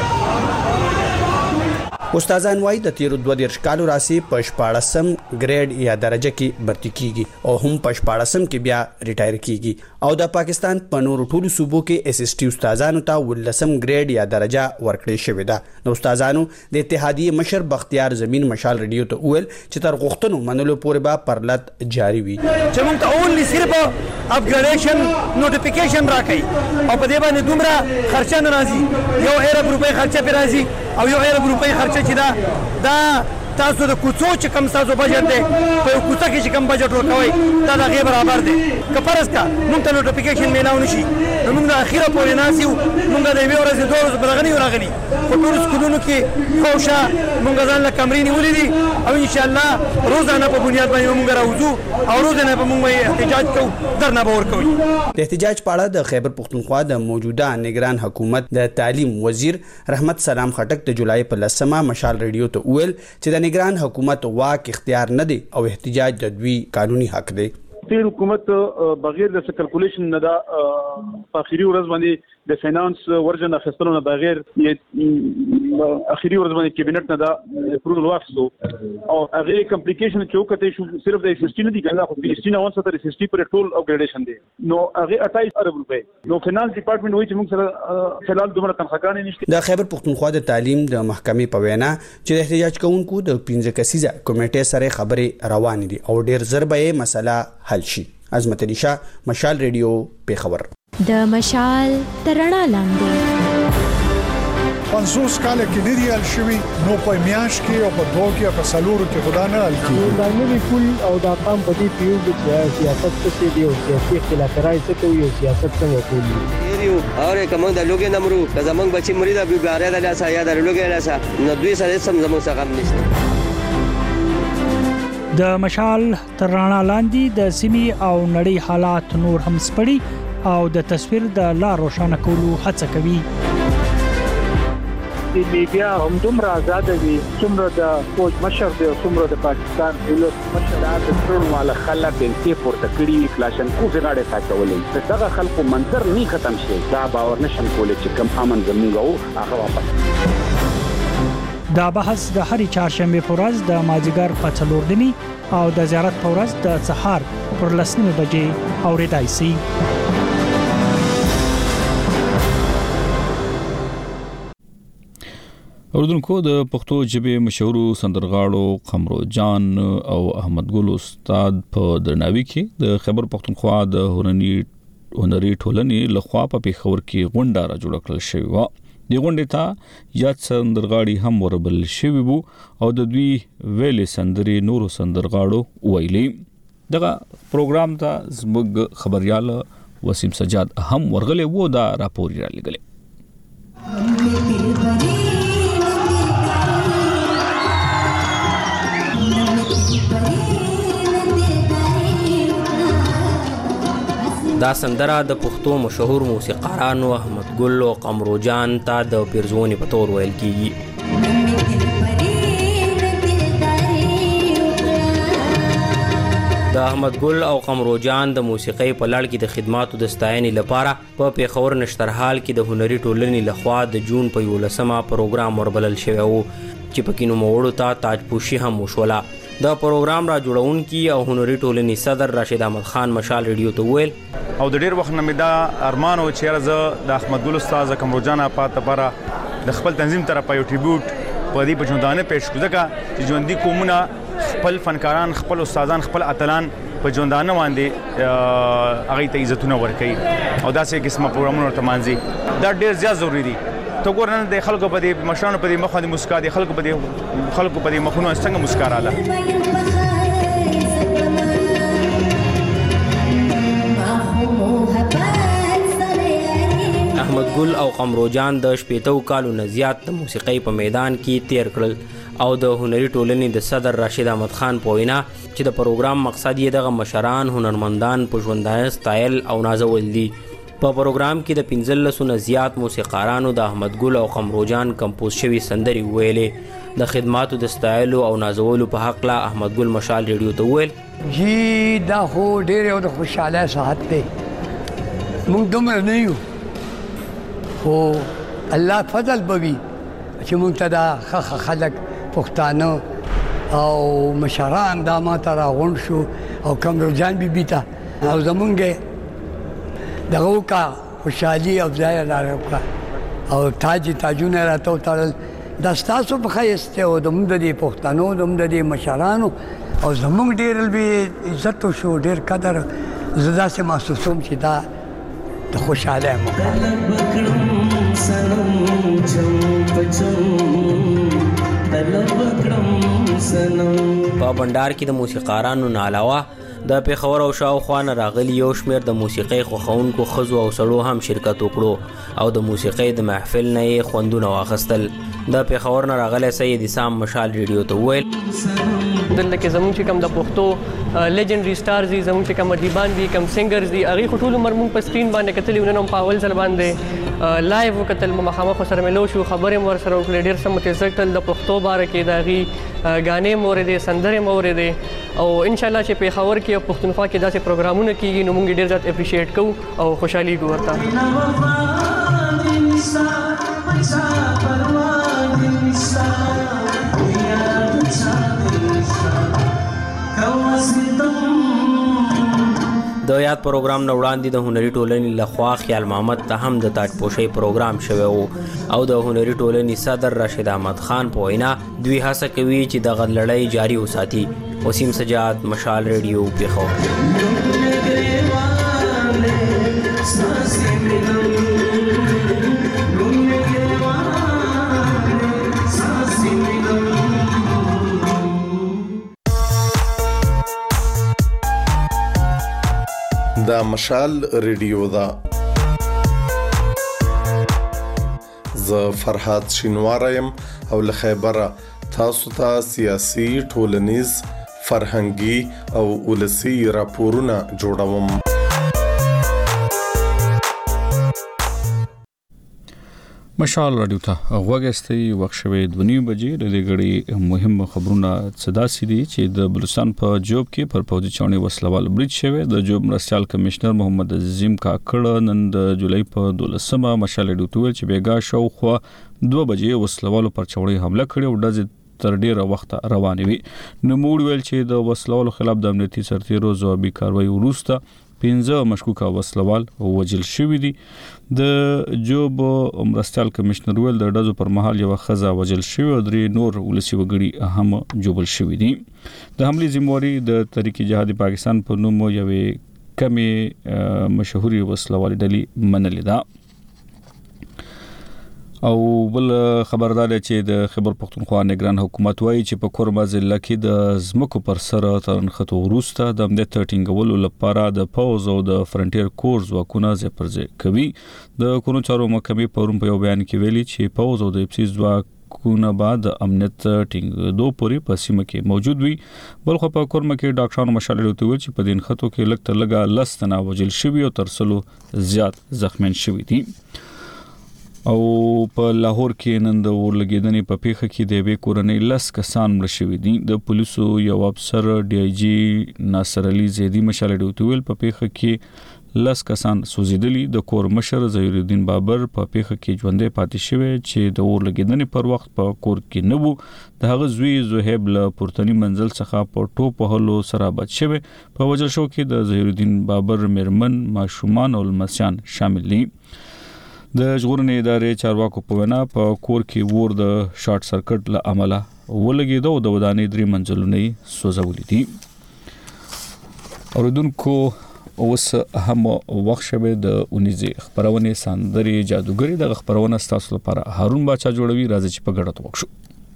استادان وای د تیر 2 کالو راسي په 14م ګریډ یا درجه کې برتی کیږي او هم په 14م کې بیا ریټایر کیږي. او د پاکستان په نورو ټولو صوبو کې اس اس ټي استادانو ته 18م ګریډ یا درجه ورکړې شوې ده. نو استادانو د اتحادیه مشر بختیار زمین مشال رادیو ته ویل چې تر غوښتنو منلو پورې به پرلط جاری وي. چې موږ ته اونلی صرف اپګریډیشن نوټیفیکیشن راکړي او په دې باندې دومره خرچه نه راځي. 1 ارب روپۍ خرچه په راځي او 1 ارب روپۍ خرچه چې دا تاسو د کوڅو چې کم تاسو بجټ دی په کوڅه کې چې کم بجټ ورکوي دا دغه برابر دی. که فرض کا موږ ته نوټیفیکیشن میلاو نشي نو موږ د اخیره پورې ناسیو، موږ د یوې ورځې 2 ورځې برغنی راغلي په ټول سکولونو کې خوشا موږ ځان له کمرې نیولې دي او ان شاء الله روزانه په بنیاد باندې موږ راوځو او روزانه به موږ احتجاج کوو، درنه به ورکوي. د احتجاج په اړه د خیبر پښتونخوا د موجوده نگران حکومت د تعلیم وزیر رحمت سلام خټک د جولای په 10مه مشال رادیو ته ویل چې د نگران حکومت واک اختیار نه دی او احتجاج د دوی قانوني حق دی. تیر حکومت بغیر د کیلکولیشن نه دا په اخیری ورځ باندې د فینانس ورجن اخیستلو نه بغیر اخیری ورځ باندې کابینټ نه دا اپروval واخیستو او هغه کمپلیکیشن چې وکړې شو صرف د SST نه دي کنه خو SST نه 170 SST پر ټول اپګریډیشن دی نو هغه 28 ارب روپے نو فینانس ډپارټمنټ وایي چې موږ سره فلال دومره تنخواګانې نشته. د خیبر پختونخوا د تعلیم د محکمې په وینا چې د احتجاج کوونکو د 15 کسیزه کمیټې سره خبرې روان دي او ډیر زر به مسله حل شي. عظمت علي شاه، مشال ریډیو، پیښور. د مشال ترڼا لاندې 50 کال کې ندی حل شوی نو په میاش کې او په دوه کې په سلورو کې خدا نه حل کیږي. دا نوی کول او دا قام په دې پیو چې سیاست څه دی او سیاسي اختلاف راځي څه کوي او سیاست څنګه کوي. یو اور کوم د لوګي نمرو د زمنګ بچي مرید ابو ګاره د لاسه یا د لوګي لاسه نو دوی سره سم زمو څخه نشته. د مشال ترڼا لاندې د سیمې او نړۍ حالات نور هم سپړي او د تصویر د لار روښانه کولو هڅه کوي. د میډیا هم دومره آزاد دي څومره د فوج مشر دی او څومره د پاکستان دولت مشر د ټول مال خلک د پورته کړي کلاشن کو غاړه ساتولې دغه خلکو منظر نه ختم شي دا باور نشم کولای چې کم امن زموږ او هغه واپس. دا بحث د هرې چهارشنبه په ورځ د مازیګر په 4 دني او د زیارت په ورځ د سهار پر 10 بجې اورېدای شي. اوردونکو د پښتو ژبې مشهور سندرغاړو قمرو جان او احمد ګل استاد په درناوي کې د خیبر پښتونخوا د هنري ټولنې لخوا په پیښور کې غونډه را جوړه کړل شوې و. د غونډې ته یاد سندرغاړي هم وربل شوي وو او د دوی ویلې سندري نورو سندرغاړو ویلي. دغه پروګرام ته زموږ خبريال وسیم سجاد هم ورغلې وو دا راپور را لګلې. دا سندره د پښتو مشهور موسیقارانو احمد ګل او قمرو جان ته د پیرزونی په تور ویل کیږي. د احمد ګل او قمرو جان د موسیقۍ په لړ کې د خدماتو د ستاینې لپاره په پیښور نشترحال کې د هنري ټولنې لخوا د جون په 11مه پروګرام وربلل شوی و چې پکې نوموړو ته تاجپوشي هم وشوله. د پروګرام را جوړونکي او هنري ټولنې صدر راشد احمد خان مشال ریډیو ته ویل او د ډیر وخت نه مې دا ارمان و چې زه د احمد ګل استاد قمرو جان په لپاره د خپل تنظیم طرفه یو ټریبیوټ په دې په ژوندانه پېښ کړم ځکه چې ژوندۍ قومونه خپل فنکاران خپل استادان خپل اتلان په ژوندانه باندې هغه ته عزتونه ورکړي او داسې قسمه پروګرامونه ورته مانځي. دا ډیر زیات ضروری دي. تو ګورنه د خلکو په دې مشرانو په دې مخ باندې مسکا دي خلکو په دې مخونو څنګه مسکا رااله. احمد ګل او قمرو جان د 80 کالو نه زیات د موسیقۍ په میدان کې تیر کړل او د هنري ټولنې د صدر راشد احمد خان په وینا چې د پروګرام مقصد یې دغه مشران هنرمندان په ژوندانه ستایل او نازول دي. په پروګرام کې د 15 نه زیات موسیقارانو د احمد ګل او قمرو جان کمپوز شوی سندري ویلې. د خدماتو د ستایلو او نازولو په حق لا احمد ګل مشال ریډیو ته ویل جی دا خو ډېر یو د خوشاله ساعت دی موږ دومره نه یو خو الله فضل بوي چې موږ ته دا خلک پښتانه او مشران دا ماته راغونډ شو او قمرو جان بیبي ته او زمونږ دغه وکړه خوشحالي او ځای لاره وکړه او تاجونه راته وتړل دا ستاسو په ښایسته او زموږ د دې پښتنو زموږ د دې مشرانو او زموږ ډېر لوی عزت وشو ډېر قدر زه داسې محسوسوم چې دا د خوشحالۍ موقع په بندار کې د موسیقارانو نه علاوه د پیښور او شاوخوا نه راغلي یو شمېر د موسیقۍ خوښونکو ښځو او سړو هم شرکت وکړو او د موسیقۍ د محفل نه یې خوندونه واخیستل. د پیښور نه راغلی سید اسام مشال ریډیو ته وویل دلته کې زموږ چې کوم د پښتو لیجنډري سټارز دي زموږ چې کوم ادیبان دي کوم سنگرز دي هغې خو ټول عمر موږ په سکرین باندې کتلي نن هم په اول ځل باندې لایو وکتل مخامخ ورسره ملو شو خبرې مو ورسره وکړې ډېر څه مو تېز کړل د پښتو باره کې د هغې ګانې مو اورېدې سندرې مو اورېدې او انشاءالله چې پیښور کې او پښتونخوا کې داسې پروګرامونه کېږي نو موږ ډېر زیات اپریشیټ کوو او خوشحالي کوو ورته. د یاد پروګرام نو وړاندې د هنري ټولنې لخوا خیال محمد ته هم د تاج پوشي پروګرام شوی وو او د هنري ټولنې صدر راشد احمد خان په وینا دوی هڅه کوي چې د غلړۍ جاری وساتي. وسیم سجاد، مشال ریډیو، پیښور. دا مشال ریډیو دا ز فرحات شینوارم او له خیبره تاسو ته سیاسي، ټولنیز، فرهنګي او ولسی راپورونه جوړوم. مشال رادیو ته غوږستئ. وخت شوی 2:30 بجې. د دې غړي مهم خبرونه صدا سي چې د بلوچستان په جوب کې پر پوځي چاوني وسلوال بریټ شوی. د جوب مرستيال کمشنر محمد عظیم کاکړ نن د جولای په 12مه مشال رادیو ته چې بیګا شاوخوا 2 بجې وسلوالو پر چاوني حمله کړې او د تر ډیره وخت روانې وي. نو موږ ویل چې د وسلوالو خلاف د امنیتي سرتیرو ځوابي کاروایی وروسته 15 مشکوکه وسلوال وجل شوی دي. د جوب مرستيال کمشنر ویل د ډزو پر مهال یو خزه وجل شوی او 3 نور ولسی وګړي هم جوبل شوی دي. د حمله ذمہواری د تحریک جهاد پاکستان په نوم یوې کمی مشهوري وسلوال ډلې منلې ده. او بل خبردار چې د خیبر پختونخوا نگران حکومت وایي چې په کورما ضلع کې د زمکو پر سر ترنخته وروسته د امنیت ټینګولو لپاره د پوز او د فرنټیر کورز ځواکونه ځپرځ کوي. د قانون چارو محکمې پرون په یو بیان کې ویلي چې پوز او د اپسیز ځواکونه بعد امنیت ټینګ پورې په سیمه کې موجود وي. بلخو په کورما کې ډاکټرانو مشال لري چې په دین خطو کې لګ تر لګا لستنه وجل شوی او ترسلو زیات زخمین شوی دي. او په لاهور کې نن د ورلګیدنې په پیښه کې د یوې کورنۍ 10 کسان مړ شوي دي. د پولیسو یو افسر ډي آی جی ناصر علي زیدی مشال ډیوټویل په پیښه کې 10 کسان سوزیدلي. د کور مشر ظهیر الدین بابر په پیښه کې ژوندې پاتې شوی چې د ورلګیدنې پر وخت په کور کې نه وو. د هغه زوی زهیب له پورتنی منزل څخه په ټوپ وهلو سره بچ شوی. په وجل شو کې د ظهیر الدین بابر مرمن، ماشومان او لمسیان شامل دي. د ژغورنې ادارې چارواکو په وینا په کور کې ور د شارټ سرکټ له عمله ولګېدو او د ودانۍ 3 منزلونه سوځولې دي. اوریدونکو اوس هم وخت شوه د 19 خبرونه سندري جادوګری د خبرونه ستاسو لپاره هارون باچا جوړوي. راځي چې په ګډه وکړو.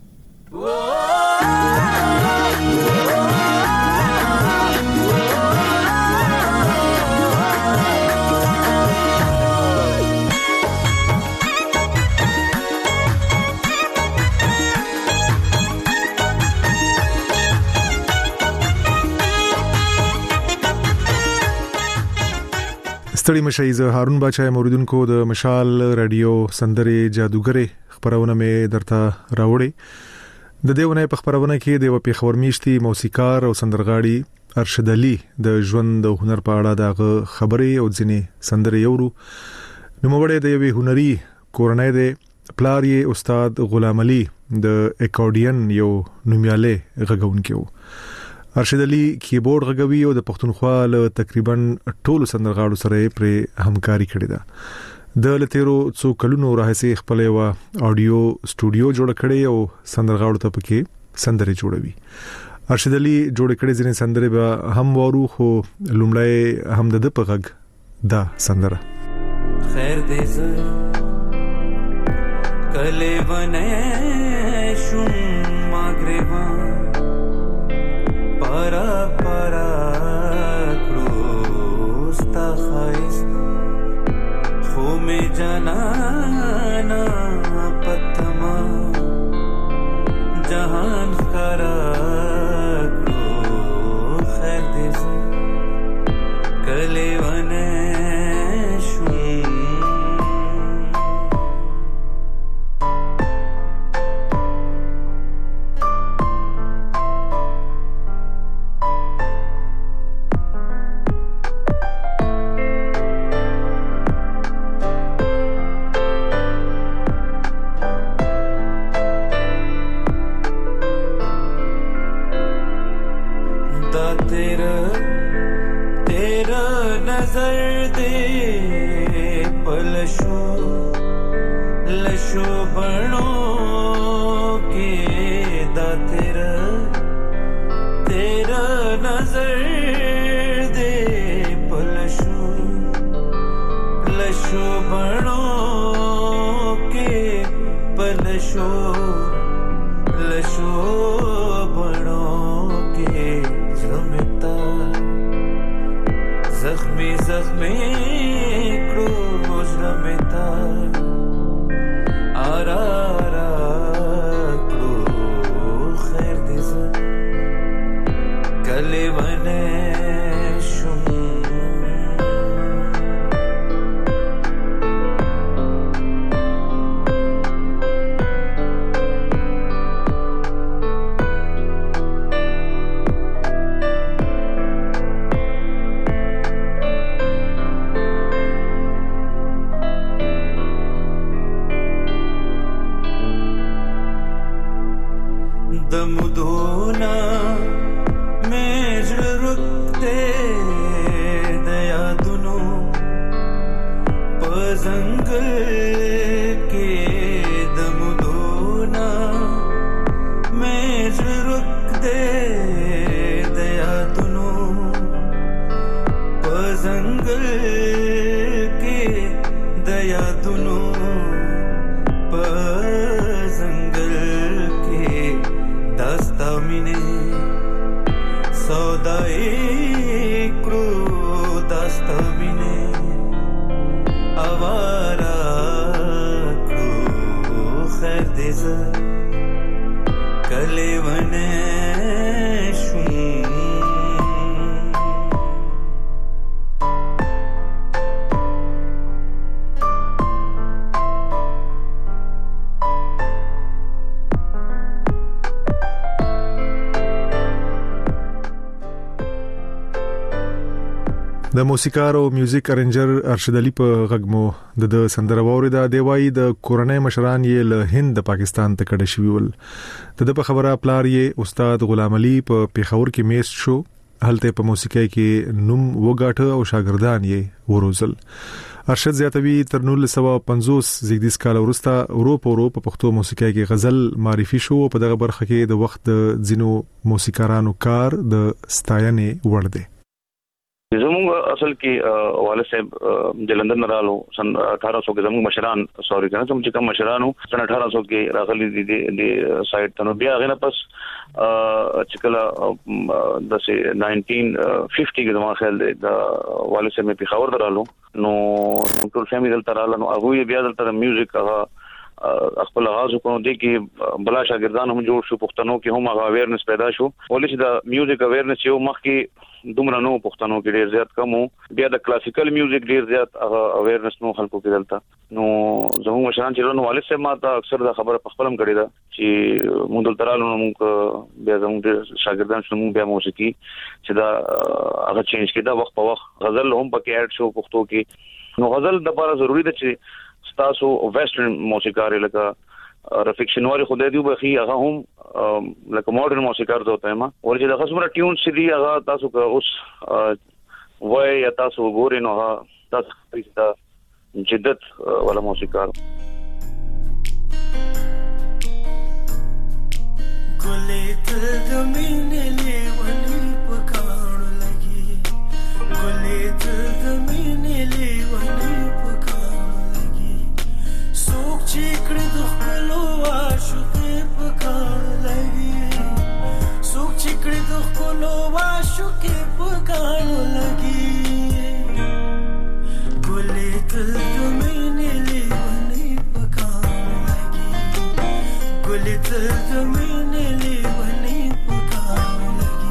ستړي مشي زه هارون باچا موریدونکو د مشال رادیو سندري جادوګری خبرونه مې درته راوړي. د دیونه په خبرونه کې د وپی خبر میشتي موسیقار او سندرغاړي ارشد علي د ژوند او هنر په اړه د خبرې او ځینې سندري یورو. نو موږ د یوې هنري کورنۍ د پلاری استاد غلام علي د اکورډین یو نومیاله غږونکو. ارشد علي کیبورډ غږوي او د پښتونخوا له تقریبا ټولو سندرغاړو سره پر همکاري کړې ده. د لتیرو څو کلونو راهسي خپل یو اډیو سټوډیو جوړ کړی او سندرغاړو ته پکې سندري جوړوي. ارشد علي جوړ کړي ځینې سندري به هم وورو خو لومړی هم د پغږ دا سندره خیر دې ز کله ونه شوم ماګریوان para krusta khais khume janana patma jahan kara kru khair des kalewane लशो बनो के दा तेरा नजर दे पलशो बनो के पलशो बनो के जमता जख्मी क्रोज रमता आरा क्रो खैर दिस कले बने दमुदोना मेज रुकते दया दुनो पजंगल के दमुदोना मेज रुकते दया दुनो पजंगल के दया दुनो दास्तामिने सौदाए क्रो दास्तामिने आवारा क्रो खैर देज कले वने د موسیقار او میوزیک ارنجر ارشد علي په غږمو د سندره ووري د دیوای د کورنۍ مشران یې له هند پاکستان ته کډه شوی ول د په خبره پلار یې استاد غلام علي په پیښور کې میست شو هلته په موسیقۍ کې نوم وګاټه او شاګردان یې وروزل ارشد زیاتوي تر 1950 زیږدیز کال وروسته اروپا په پښتو موسیقۍ کې غزل معرفي شو په دغه برخه کې د وخت د ځینو موسیقارانو کار د ستاینې وړ دی زموږ اصل کې والد صاحب جلندر نرالو سن 1800 کې زموږ مشران سوري کنه چې کوم مشرانو سن 1800 کې راغلي دي د سایت ته نو بیا غنه پس چې کله د 1950 کې زموږ خیال د والد صاحب په خبر درالو نو ټول فیملی دلته رالو نو هغه بیا دلته د میوزیک هغه خپل आवाज کو دي کې بلا شاګردان هم جوړ شو پښتنو کې هم هغه اویرنس پیدا شو ولې چې د میوزیک اویرنس یو مخ کې دومره نو پښتنو کې ډیر زیات کم بیا د کلاسیکل میوزیک ډیر زیات هغه اویرنس نو خلکو کې دلته نو زموږ مشران چې نو والد صاحب ماته اکثر دا خبره په خپلم کړی دا چې مونږ دلته رالو موږ بیا زموږ شاګردان شنو بیا موسیقي چې دا هغه چینج کړه وخت په وخت غزل هم پکې اډ شو پښتو کې نو غزل د لپاره ضروری ده چې تاسو ویسټرن موسیقار لکه رفیق شنواری خدای دی بخي هغه هم لکه ماډرن موسیقار ته وته ما ورته د خصمره ټیون سي هغه تاسو که اوس وای یا تاسو ګورئ نو تاسو د جدت ولا موسیقار ګلې ته د مینې لیونی پکاړو لګي ګلې ته د مینې لیونی چیکړه د خپلو عاشقې پکار لګي سوک چیکړه د خپلو عاشقې پکار لګي ګلې ته د مینې لیونی پکار لګي ګلې ته د مینې لیونی پکار لګي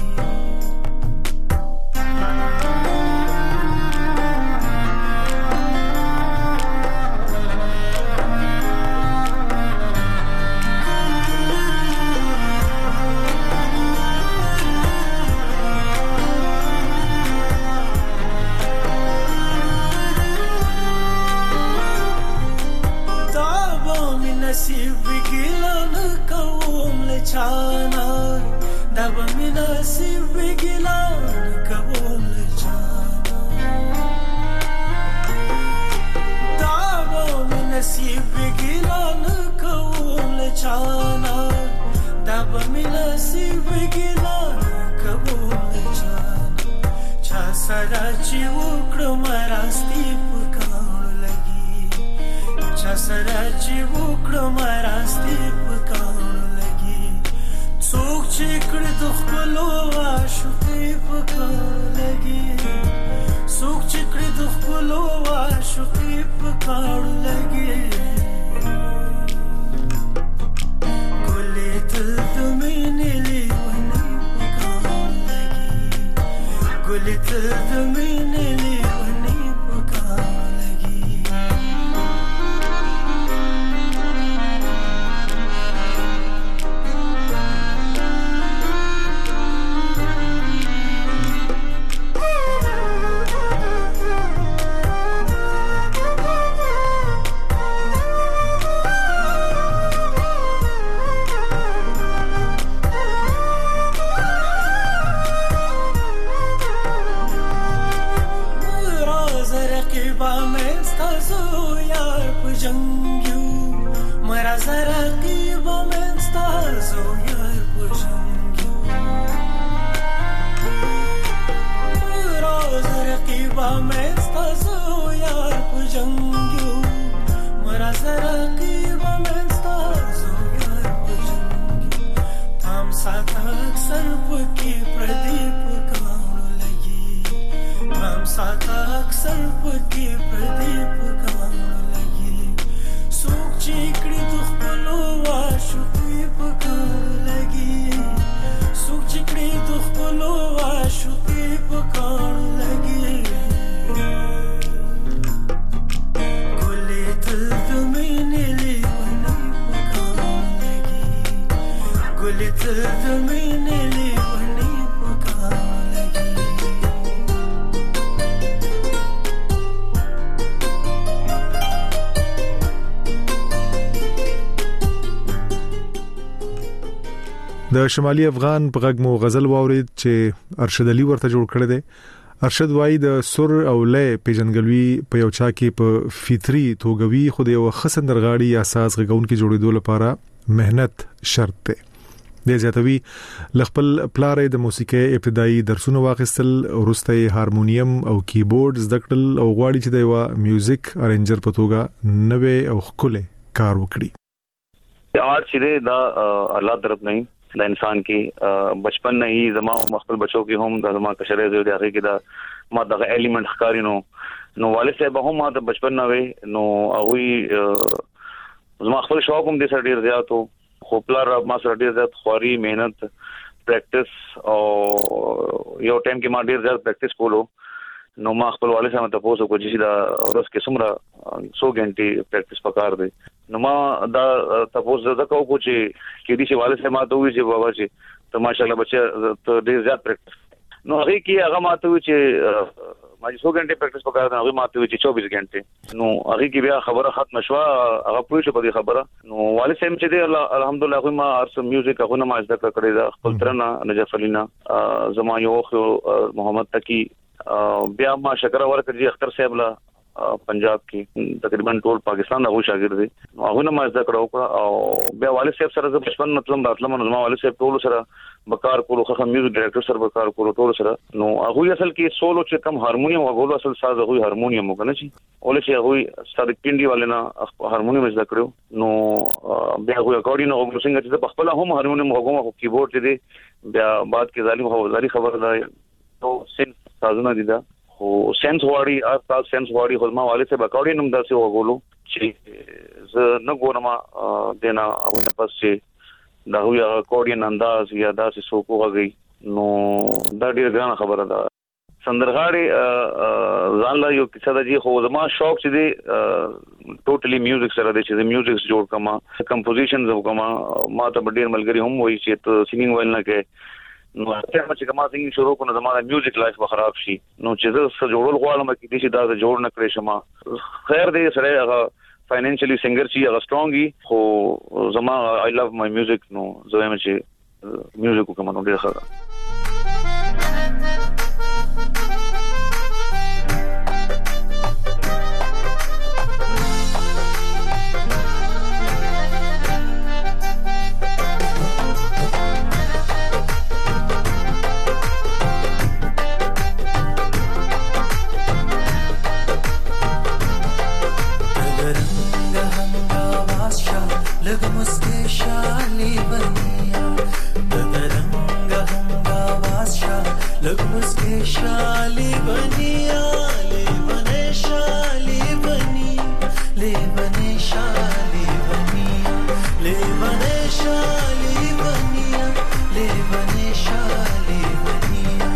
نصیب ګلان کوم لچانا دا به می نصیب ګلان کوم لچانا دا به می نصیب ګیلان کوم لچانا دا به مې نصیب ګیلان کوم لچانا چا سره چې وکړم راستی په کاڼو لګي چا سره چې وکړم راستی په کاڼو لګي څوک چې کړ د خپلو عاشقې په کاڼو لګي څوک چې کړ د خپلو عاشقې په کاڼو لګي ګلې تل د مینې لیونۍ په کاڼو لګي ګلې تل د مینې لیونۍ په کاڼو لګي د شمالي افغان په غږ مو غزل واورید چې ارشد علي ورته جوړ کړی دی. ارشد وای د سر او لې پیژنګلوي په یو چا کې په فطري توګوي خو د یو خسندرغاړي یا ساز غږون کې جوړېدو لپاره مهنت شرط دی. د زیاتوي لخپل پلارې د موسیقي ابتدایي درسونه واخیستل، ورسته هارمونیم او کیبورډ زده کړل او غواړي چې د یو میوزیک ارنجر په توګه نوې او خپل کار وکړي. آرټ چې دا الله طرف نه د انسان کې بچپن نه هی زما مخبل بچو کې هم د زما کشرې زوی دغه کې دا ما دغه الیمنٹ ښکاری نو والد صاحب هم ما د بچپن نه وي نو هغه زما خپل شوق هم د سر ډیر زیاتو خو پلار ما سره ډیر زیات خوري مهنت پریکټس او یو ټایم کې ما ډیر زیات پریکټس کولو نو ما خپل والد صاحب ته پوښتنه کوم چې دا ورځ کې څومره 100 غنټې پریکټس پکار دی نو ما دا تاسو زده کوم چې کې دي چې والد صاحب ما ته وی چې بابا چې ته ماشاءالله بچا ته ډیر زیات پریکټس نو هغه کې هغه ما ته وی چې ما 100 غنټې پریکټس پکار دی هغه ما ته وی چې 24 غنټې نو هغه کې بیا خبره ختم شوه هغه پوښتنه په دې خبره نو والد صاحب چې دی الحمدلله هغه ما ارس میوزیک هغه ما زده کړی دا خپل ترنه نجف علینا زما یو محمد تقی بیا ما شکر ورکړي اختر صاحب لا پنجاب کې تقریبا ټول پاکستان هغه شاګرد دي هغه نه ما زده کړو او بیا والد صاحب سره د بچپن مطلب راتلم نو ما والد صاحب ټول سره بکار کولو خو میوزیک ډایرکټر سره بکار کولو ټول سره نو هغه اصل کې سولو چې کم هارمونیم هغه اصل ساز هغه هارمونیم وکنه چې اول چې هغه صادق پینډي والے نه هارمونیم زده کړو نو بیا هغه اکورډین او څنګه چې په خپل هم هارمونیم هغه کیبورډ دې بیا بعد کې ظالم خبر ده تو سین سازونه دي دا خو سنس واړي تاسو سنس واړي خو ما والد صاحب اکورډین هم داسې وغولو چې زه نه ګورم دینا او پس چې دا هو اکورډین انداز یا داسې سوکو غږی نو دا ډیر ګرانه خبره ده سندرغاړي ځان لا یو کیسه ده خو زما شوق چې دی ټوټلی میوزیک سره دی چې میوزیک جوړ کما کمپوزیشنز وکما ما ته ډیر ملګری هم وایي چې ته سینګینګ ویل نه کې نو چې کما څنګه شروع کړو زموږ میوزیک لایف به خراب شي نو چې زه جوړول غواړم چې دې شي دا جوړ نه کړې شم خیر دې سره هغه فاینانشلی سنگر شي هغه سترونګي خو زما آی لوف مای میوزیک نو زه هم چې میوزیک کوم نو ډیر ښه شالي بنيا تدرنگ هنگا واسشا لگمس کے شالي بنيا لے بنے شالي بني لے بنے شالي بنيا لے بنے شالي بنيا لے بنے شالي بنيا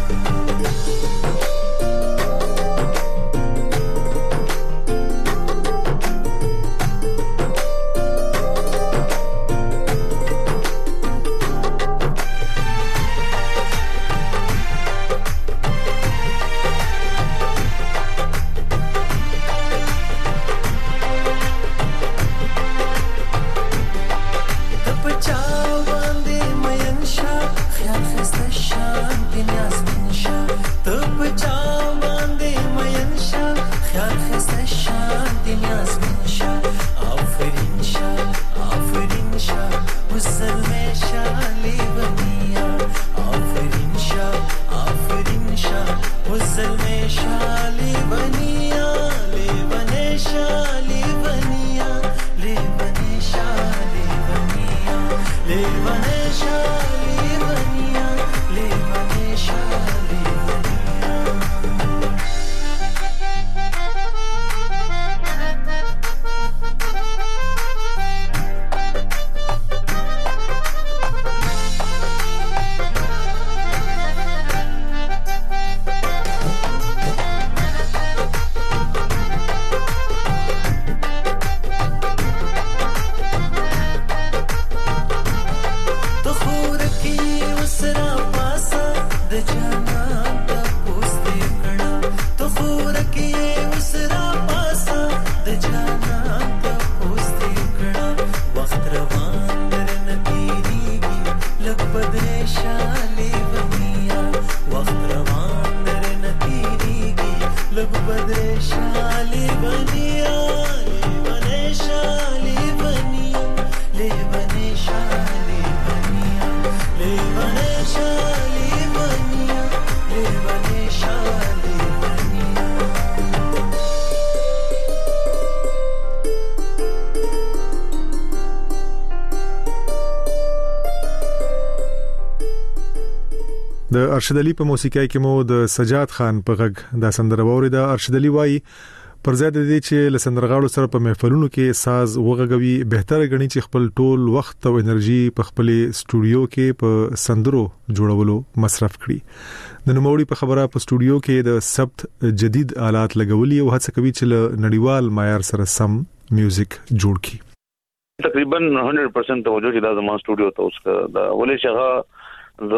د ارشد علي په موسیقۍ کې مو د سجاد خان په غږ د سندره ووري د ارشد علي وای پر ځای د دې چې لسندرغاړو سره په محفلونو کې ساز وغږوي بهتره غني چې خپل ټول وخت او انرژي په خپل سټوډیو کې په سندرو جوړولو مصرف کړي د نوموړي په خبره په سټوډیو کې د ثبت جدید آلات لګولي او هڅه کوي چې نړیوال معیار سره سم میوزیک جوړ کړي تقریبا 100% توجه چې دا زموږ سټوډیو ته اوس دا ولې شغه زه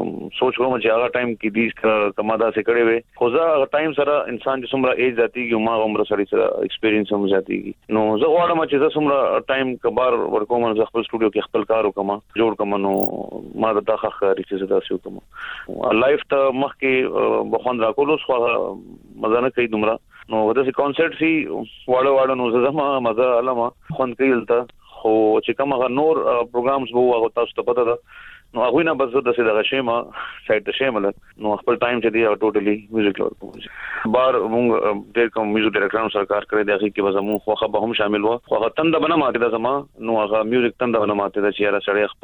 سوچ کوم چې هغه ټایم کې دې کمادا سره کړي وي خو زه هغه ټایم سره انسان چې څومره ایج ذاتي ما عمر سره ایکسپیرینس هم ذاتي نو زه غواړم چې زه څومره ټایم کبار ورکوم زه خپل سټوډیو کې خپل کار وکم جوړ کوم نو ما د تاخه خاري چې زه تاسو کوم لایف ته مخکې بخوند راکولو خو مزه نه کوي دومره نو وداسې کانسرت سي واړه نو زما مزه علامه خوند کوي دلته خو چې کوم هغه نور پروګرامز وو هغه تاسو ته پته ده نو هغه نه بس د څه دغه شیمه سایت شیمل نو خپل ټایم چې دی ټوټلی میوزیک لور کوم بار موږ د کوم میوزیک ډایرکټر سره کار کړی دی چې به زمو خو به هم شامل وو خو تند بنه ماته د زما نو هغه میوزیک تند بنه ماته د چیرې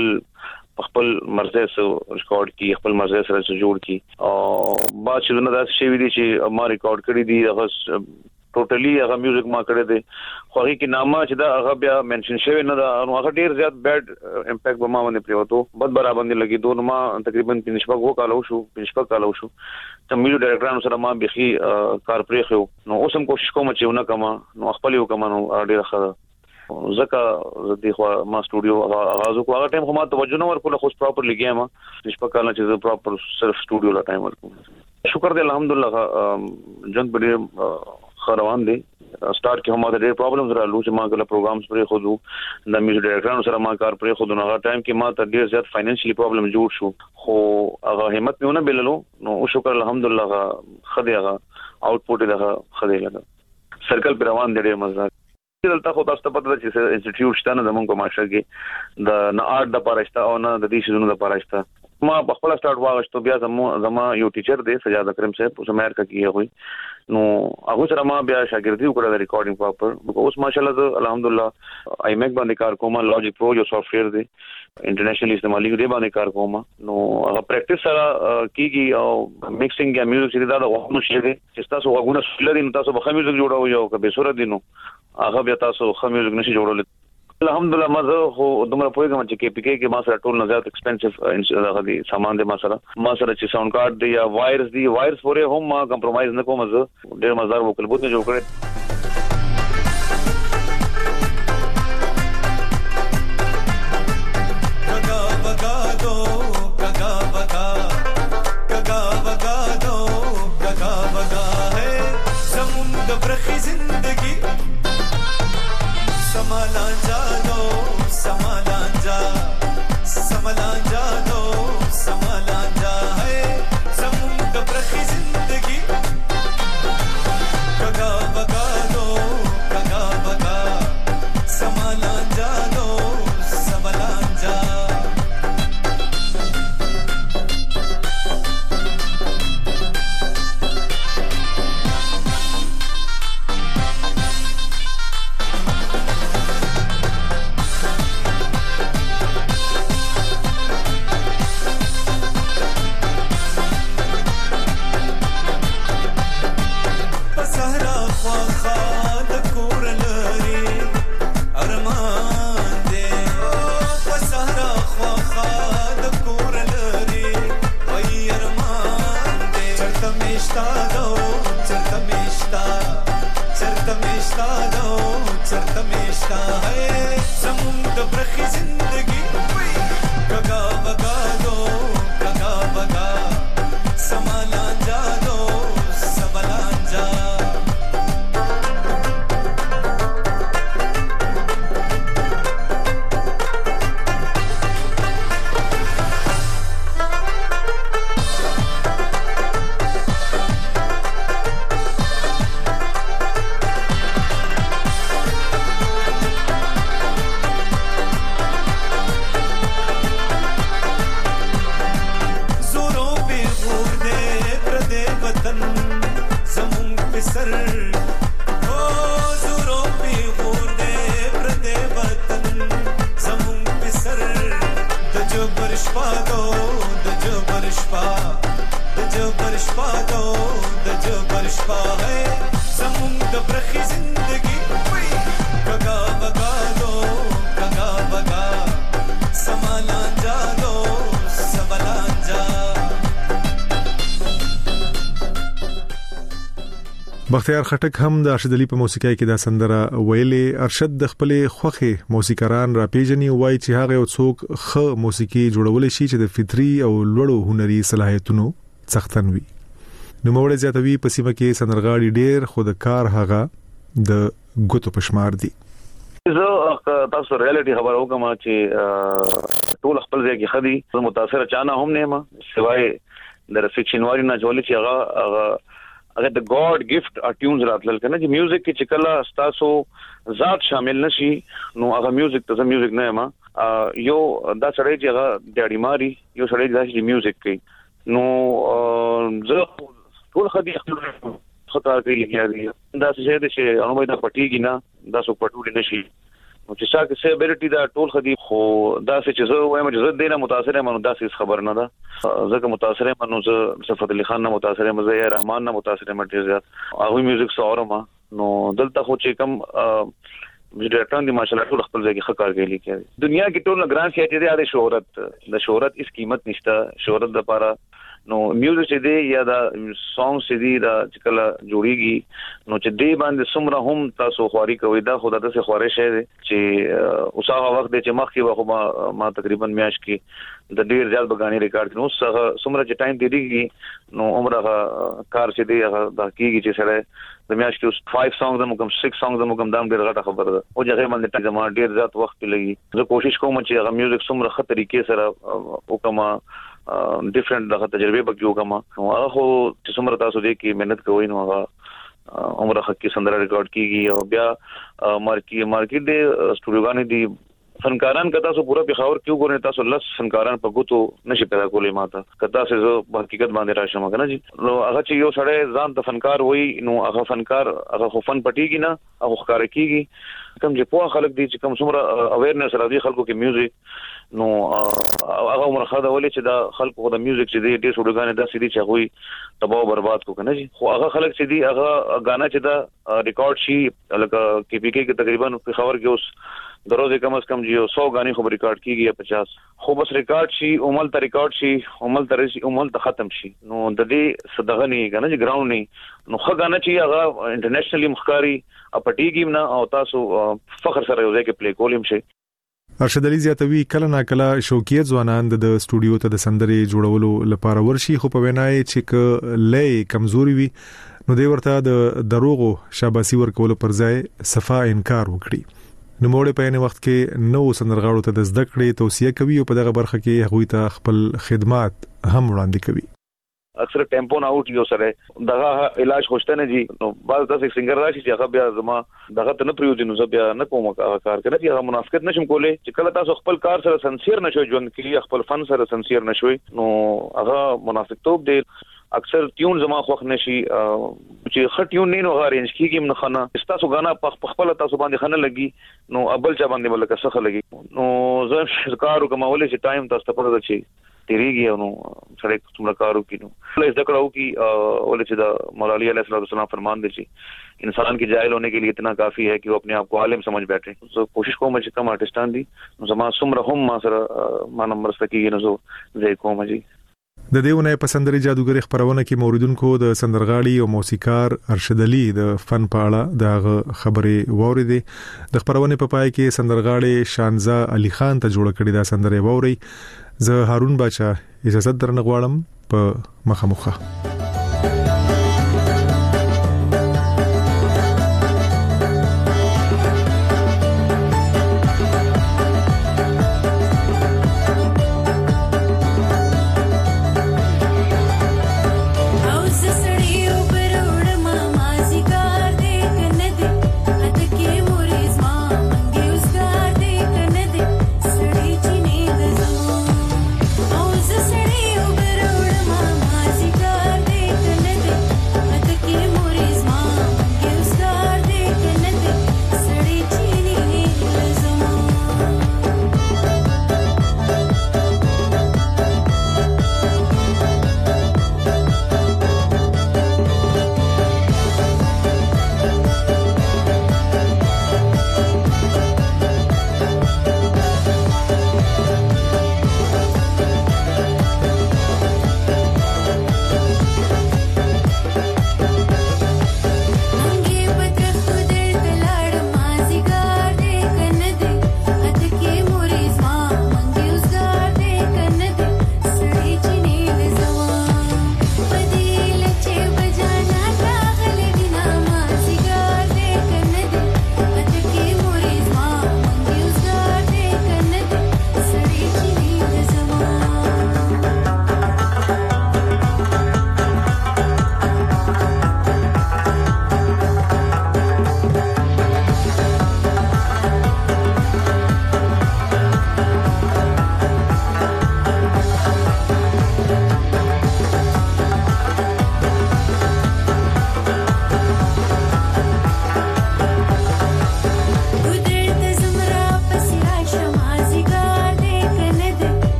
سره خپل مرزه سره ریکارډ کی خپل مرزه سره جوړ کی او با چې نه دا شی وی دي چې ما ریکارډ کړی دی هغه ټوټلی هغه میوزیک ما کړی دی خو هغه کې نامه چې دا هغه بیا منشن شوی نه دا هغه ډیر زیات بیډ امپیکټ به ما باندې پریوتو بد برابر باندې لګي دوه ما تقریبا 15 کالو شو ته میوزیک ډایرکټر سره ما بيخي کار پرې خو نو اوس هم کوشش کوم چې ونه کما نو خپل یو کما نو ډیر ښه زکه زدي خو ما سټوډیو اغاز کو هغه ټایم خو ما توجه نه ورکول خو پراپر لګیا ما نشپک کال چې پراپر صرف سټوډیو لا ټایم ورکوم شکر دې الحمدلله جن بډې روان دي سٹارټ کې هم د پرابلمز رالو چې ما کله پروګرامز پرې خو د میوزیک ډایرکټر سره ما کار پرې خو نو هغه ټایم کې ما ته ډیر زیات فاینانشلی پرابلم جوړ شو خو هغه همت میونه بللو نو شکر الحمدلله خدای هغه آوټپوټ دغه خدای لګا سرکل پر روان دي مزه دلته خو تاسو ته پته ده چې انسټیټیوټ شته نه زمونږ په معاشره کې د نه آرټ د پاراشته او نه د دې شنو د پاراشته ما خپل سٹارټ واغشتو بیا زما یو ټیچر دی سجاد اکرم صاحب اوس امریکا کې وي نو هغه سره ما بیا شاګردي وکړه د ریکارډینګ پاپر اوس ماشاءالله الحمدلله آی میک باندې کار کوم لاجیک پرو جو سافټویر دی انټرنیشنل استعمالي دی باندې کار کوم نو هغه پریکټیس سره کیږي او میکسینګ یا میوزیک چې دا د وخت شي دی چې تاسو وګونه سولر دي تاسو به میوزیک جوړاوي او که به صورت دي نو هغه بیا تاسو میوزیک نشي جوړول الحمدلله مزه خو دومره پوهیږم چې کې پی کې ما سره ټول نه زیات ایکسپنسیو هغه دي سامان دي ما سره چې ساوند کارت دی یا وایرز پورې هم ما کمپرمایز نه کوم زه ډېر مزدار وکړ بوت نه جوړ کړی بختیار خټک هم د ارشد علي په موسیقۍ کې دا سندره ویلې ارشد د خپلې خوخه موسیقاران را پیژني وای چې هغه یو څوک خ موسیقي جوړول شي چې د فطري او لوړو هنري صلاحیتونو څښتن وي نو موږ زیاتوي په سیمه کې سندرغاړي ډېر خود کار هغه د ګوتو پشمار دي زه تاسو ریالټي خبر وکم چې ټول خپل ځای کې خدي متاثر چانه هم نه ما سوای د رفیکشن واری نه جوړل چې هغه د ګاډ گیفت اټیونز راتل کنه چې میوزیک کې چې کله تاسو ذات شامل نشي نو هغه میوزیک ته میوزیک نه ما یو دا سړی چې هغه ډاډی ماري یو سړی چې میوزیک کوي نو زه ټول خدي خطا کوي لګیږي دا چې انو دا پټیږي نه دا سو پټول نشي نو چې څنګه چې سیبریټي دا ټول خدي خو دا چې زه وایم چې زه دینه متاثر یم نو دا څه خبر نه ده زه متاثر یم نو زه صفت علي خان نه متاثر یم زه رحمان نه متاثر یم ډیر زیات هغه میوزیک سره ما نو دلته خو چې کم ډیرټان دي ماشاءالله ټول خپل ځای کې خکار کوي لیکي دنیا کې ټول ګران شي چې د شهرت اس قیمت نشته شهرت د لپاره نو میوزیک چې دی یا دا سانګ چې دی دا چې کله جوړیږي نو چې دی باندې سمره هم تاسو خواري کوي دا خدای ته خواري شه دی چې اوس هغه وخت دی چې مخکې وخت ما تقریبا میاش کې د ډیر ځل بغانی ریکارډ نو سمره چې ټایم دیږي نو عمره کار چې دی هغه د حقیقي چې سره د میاش کې اوس 5 سانګز هم کوم 6 سانګز هم کوم دام ډیر غټه خبره ده او ځکه باندې ټایم ډیر زیات وخت لګي زه کوشش کوم چې هغه میوزیک سمره خطر طریقې سره وکما ډیفرنٹ دغه تجربه پکې وکما نو هغه خو چې څومره تاسو دې کې مهنت کوئ نو هغه عمره حق کې سندره ریکارډ کیږي او بیا مارکیټ دې سټوډیوګانې دي فنکاران کتا سو پورا پیښور کې وګورئ تاسو لس فنکاران په ګوتو نشي پیدا کولای ماته کتا سه زه حقیقت باندې راشم کنه جی نو هغه چې یو سړی ځان ته فنکار وای نو هغه فنکار هغه خو فن پټیږي نه هغه ښکار کیږي کوم چې په خلک دي چې کوم څومره اویرنس راځي خلکو کې میوزیک نو هغه مرخه دا ولې چې دا خلکو د میوزیک چې دي ډېر وډګانې دا سړي چې هغه تباہ برباد کو کنه جی خو هغه خلک چې دي هغه غانا چې دا ریکارډ شي لکه کې پی کې تقریبا په خبر کې اوس دروازه کم از کم جو 100 غاني خو ریکارډ کیږي 50 خو بس ریکارډ شي عمل ته ریکارډ شي عمل ته ختم شي نو د دې صدغه نه کنه چې ګراوند نه نو خو غانا چې هغه انټرنیشنلی مخکاری اپټیږي نه او تاسو فخر سره یو ځای کې پلی کولم شي ارشد علي زیاتوي کله نا کله شوکیت ځوانان د سټوډیو ته د سندرې جوړولو لپاره ورشي خو په وینای چې ک لې کمزوري وي نو دی ورته د دروغو شاباسي ورکول پر ځای صفا انکار وکړي نو موږ په یوه وخت کې نو سندرغاړو ته د زده کړې توصیه کوي او په دغه برخه کې هغوی ته خپل خدمات هم وړاندې کوي اکثر ټیمپو نه اوټ یو سره دغه علاج خوشته نه دي نو بعض داسې سنگر راشي چې هغه بیا زما دغه ته نه پریوځي نو زه بیا نه کوم کار کنه چې هغه منافقت نشم کولای چې کله تاسو خپل کار سره سنسیر نشوي ژوند کې خپل فن سره سنسیر نشوي نو هغه منافقتوب دی اکثر ټیون زما خوښ نشي چې خټیون نه نو غارینج کیږي نه خنه تاسو غانا په خپل تاسو باندې خنه لګي نو ابل چا باندې بل کسخه لګي نو زه کارو کومولې چې ټایم تاسو ته پته چي تیریږي نو سره څومره کارو کینو پلیز دکړو کی ولې چې د مولا علی علیہ السلام فرمان دي چې انسان کی جاہل ہونے کے لیے اتنا کافی ہے کہ وہ اپنے آپ کو عالم سمجھ بیٹھے سو کوشش کوم چې کم آرټستان دي زما څومره هم ما سره ما نمبر سکیږي نو زه زه کوم جی د دیونه په سندري جادوګر خبرونه کې موریدونکو د سندرغاړي او موسیقار ارشد علي د فن په اړه د خبرې ووریدې د خبرونه په پای کې سندرغاړي شانزا علي خان ته جوړ کړی دا سندره ووري زه هارون باچا اجازه درنغواړم په مخامخه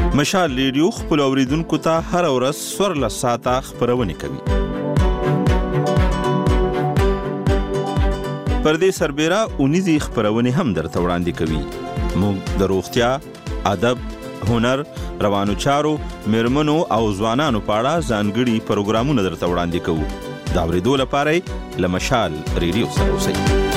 مشال ریډیو خپل اوریدونکو ته هر ورځ 14 ساعته خبرونه کوي. پردې سربېره اونیزي خبرونه هم درته وړاندې کوي. موږ د روغتیا، ادب، هنر، روانو چارو، میرمنو او ځوانانو په اړه ځانګړي پروګرامونه درته وړاندې کوو. دا اورېدو لپاره له مشال ریډیو سره اوسئ.